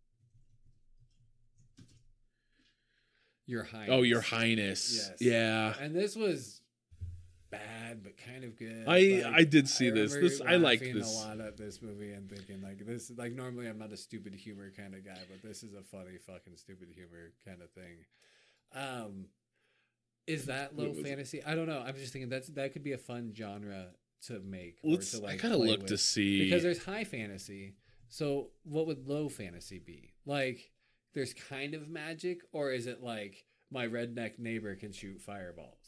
Your Highness. Oh, Your Highness. Yes. Yeah. And this was bad, but kind of good. I did see this. I like laughing this a lot at this movie and thinking like this. Like normally I'm not a stupid humor kind of guy, but this is a funny fucking stupid humor kind of thing. Is that low fantasy? I don't know. I'm just thinking that could be a fun genre to make. I gotta look to see, because there's high fantasy. So what would low fantasy be? Like there's kind of magic, or is it like my redneck neighbor can shoot fireballs?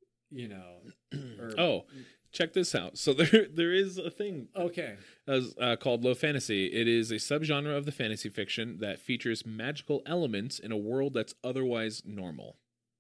Check this out. So there is a thing as called low fantasy. It is a subgenre of the fantasy fiction that features magical elements in a world that's otherwise normal.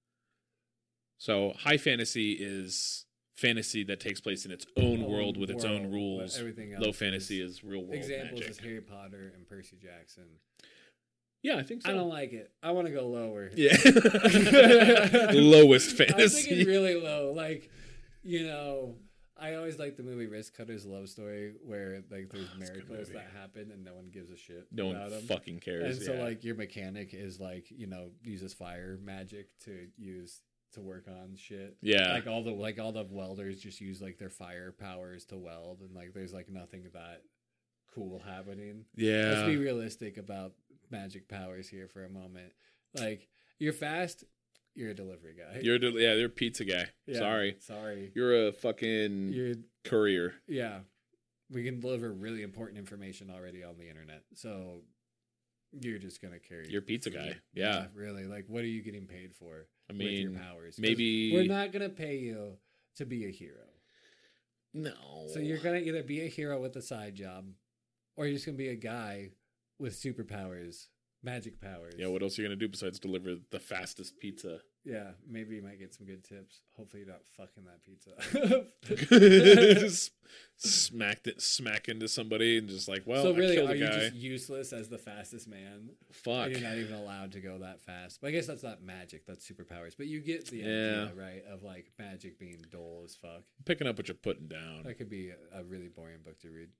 So high fantasy is fantasy that takes place in its own world with its own rules. Everything else low fantasy is real world examples magic. is Harry Potter and Percy Jackson. Yeah, I think so. I don't like it. I want to go lower. Yeah. Lowest fantasy. I'm thinking really low. Like, I always like the movie Risk Cutter's Love Story, where like there's miracles that happen and no one gives a shit. No about one them. fucking cares. And so like your mechanic is like, uses fire magic to work on shit. Yeah. Like all the welders just use like their fire powers to weld, and like there's like nothing that cool happening. Yeah. Let's be realistic about magic powers here for a moment. Like you're fast, you're a delivery guy. You're a pizza guy. Yeah, sorry. You're a fucking courier. Yeah. We can deliver really important information already on the internet. So you're just going to carry You're a pizza guy. Yeah. Really. Like what are you getting paid for with your powers? Maybe we're not going to pay you to be a hero. No. So you're going to either be a hero with a side job, or you're just going to be a guy with superpowers, magic powers. Yeah, what else are you going to do besides deliver the fastest pizza? Yeah, maybe you might get some good tips. Hopefully you're not fucking that pizza. Just smack into somebody and just like, well, so really, I killed are a you guy. just useless as the fastest man? Fuck. And you're not even allowed to go that fast. But I guess that's not magic, that's superpowers. But you get the idea, right, of like magic being dull as fuck. Picking up what you're putting down. That could be a really boring book to read.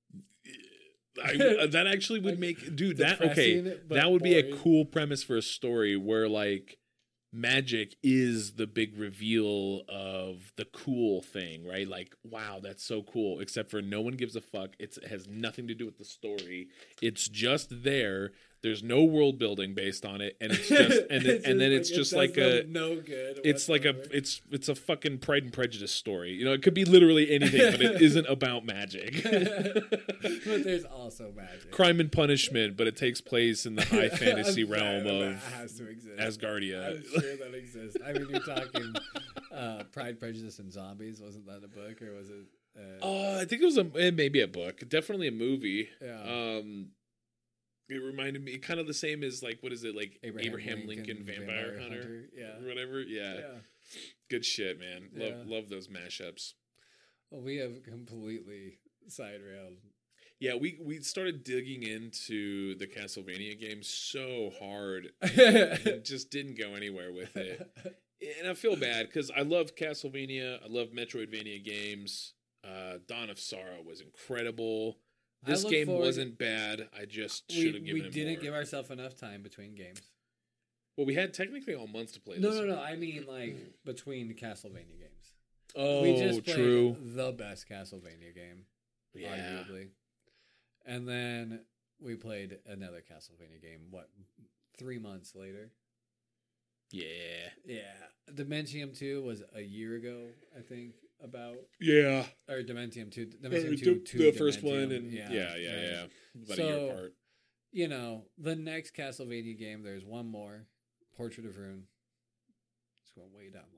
That actually would make, dude, that would be a cool premise for a story where like magic is the big reveal of the cool thing, right? Like, wow, that's so cool, except for no one gives a fuck. It has nothing to do with the story. It's just there. There's no world building based on it, and it's just and then it's just like a no good. It's whatsoever. Like it's a fucking Pride and Prejudice story. It could be literally anything, but it isn't about magic. But there's also magic. Crime and Punishment, but it takes place in the high fantasy realm of has to exist. Asgardia. I'm sure that exists. I mean, you're talking Pride, Prejudice, and Zombies. Wasn't that a book, or was it? I think it was maybe a book. Definitely a movie. Yeah. It reminded me kind of the same as like what is it like Abraham Lincoln Vampire Hunter, yeah, or whatever. Yeah. Good shit, man. Love those mashups. Well, we have completely side railed. Yeah, we started digging into the Castlevania games so hard and just didn't go anywhere with it. And I feel bad because I love Castlevania. I love Metroidvania games. Dawn of Sorrow was incredible. This game wasn't bad. I just should have given it more. We didn't give ourselves enough time between games. Well, we had technically all months to play this. No. I mean, like, between Castlevania games. Oh, we just played true. The best Castlevania game, arguably. And then we played another Castlevania game, 3 months later? Yeah. Dementium 2 was a year ago, I think, about. Yeah. Or Dementium 2. Dementium 2 the first one. And yeah. About a year apart. You know, the next Castlevania game, there's one more. Portrait of Ruin. It's going way down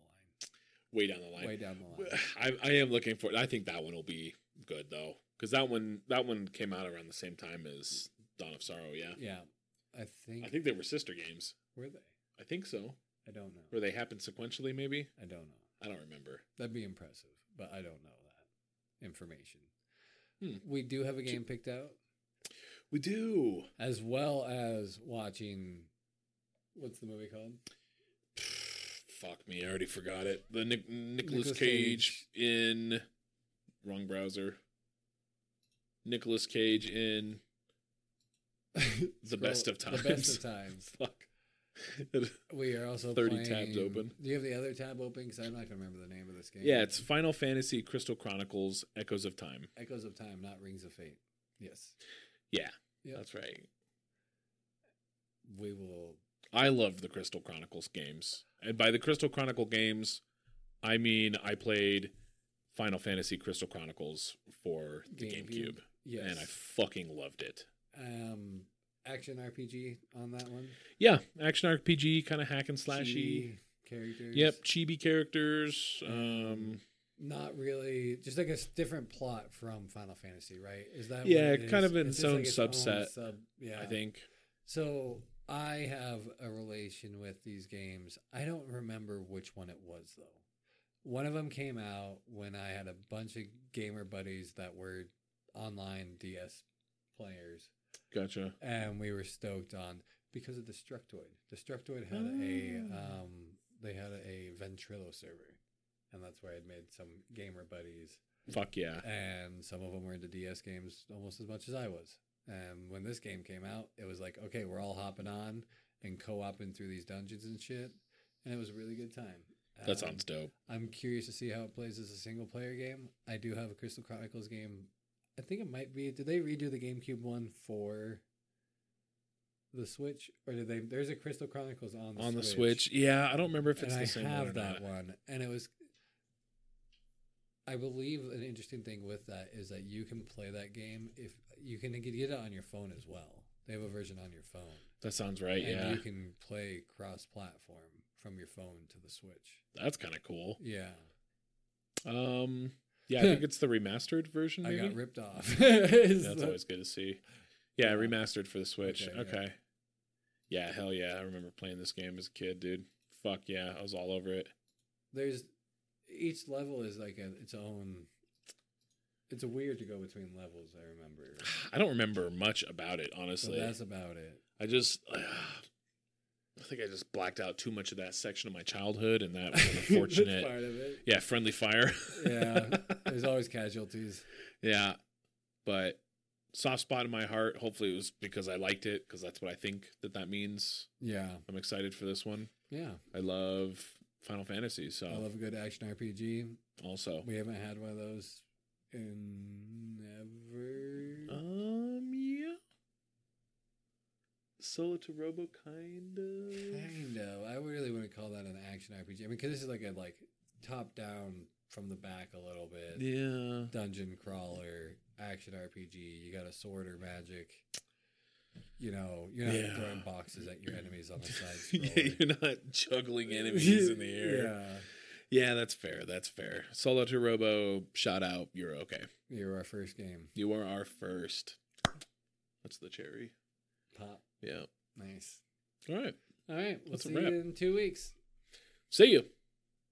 the line. I am looking for it. I think that one will be good, though. Because that one came out around the same time as Dawn of Sorrow, yeah. Yeah. I think they were sister games. Were they? I think so. I don't know. Where they happened sequentially, maybe? I don't know. I don't remember. That'd be impressive, but I don't know that information. We do have a game picked out. We do. As well as watching, what's the movie called? Fuck me, I already forgot it. The Nicolas Cage in... Wrong browser. Nicolas Cage in The Best of Times. The Best of Times. Fuck. We are also 30 tabs open. Do you have the other tab open? Because I'm not going to remember the name of this game. Yeah, it's Final Fantasy Crystal Chronicles Echoes of Time. Echoes of Time, not Rings of Fate. Yes. Yeah, that's right. We will... I love the Crystal Chronicles games. And by the Crystal Chronicle games, I mean I played Final Fantasy Crystal Chronicles for the GameCube. Yes. And I fucking loved it. Action RPG on that one? Yeah, action RPG, kind of hack and slashy. Chibi characters. Yep, chibi characters. Not really, just like a different plot from Final Fantasy, right? Is that kind of in its own subset, I think. So I have a relation with these games. I don't remember which one it was, though. One of them came out when I had a bunch of gamer buddies that were online DS players. Gotcha. And we were stoked on because of Destructoid. Destructoid had they had a Ventrilo server, and that's where I'd made some gamer buddies. Fuck yeah. And some of them were into DS games almost as much as I was. And when this game came out, it was like, okay, we're all hopping on and co-oping through these dungeons and shit, and it was a really good time. That sounds dope. I'm curious to see how it plays as a single player game. I do have a Crystal Chronicles game. I think it might be. Did they redo the GameCube one for the Switch, or did they? There's a Crystal Chronicles on the Switch. Yeah, I don't remember if it's the same one. I have that one, and it was. I believe an interesting thing with that is that you can play that game if you can get it on your phone as well. They have a version on your phone. That sounds right. And you can play cross-platform from your phone to the Switch. That's kind of cool. Yeah. Yeah, I think it's the remastered version. Maybe? I got ripped off. That's always good to see. Yeah, remastered for the Switch. Okay. Yeah, hell yeah. I remember playing this game as a kid, dude. Fuck yeah. I was all over it. Each level is like its own. It's weird to go between levels, I remember. I don't remember much about it, honestly. So that's about it. I think I just blacked out too much of that section of my childhood, and that was unfortunate. Part of it. Yeah, friendly fire. Yeah, there's always casualties. Yeah, but soft spot in my heart. Hopefully it was because I liked it, because that's what I think that means. Yeah. I'm excited for this one. Yeah. I love Final Fantasy, so. I love a good action RPG. Also. We haven't had one of those in ever. Yeah. Solo to Robo, kind of. I really wouldn't call that an action RPG. I mean, because this is like a top down from the back a little bit. Yeah. Dungeon crawler, action RPG. You got a sword or magic. You know, you're not throwing boxes at your enemies on the side. Yeah, you're not juggling enemies in the air. Yeah, that's fair. That's fair. Solo to Robo, shout out. You're okay. You're our first game. You were our first. That's the cherry. Pop. Yeah. Nice. All right. All right. We'll That's see you in 2 weeks. See you.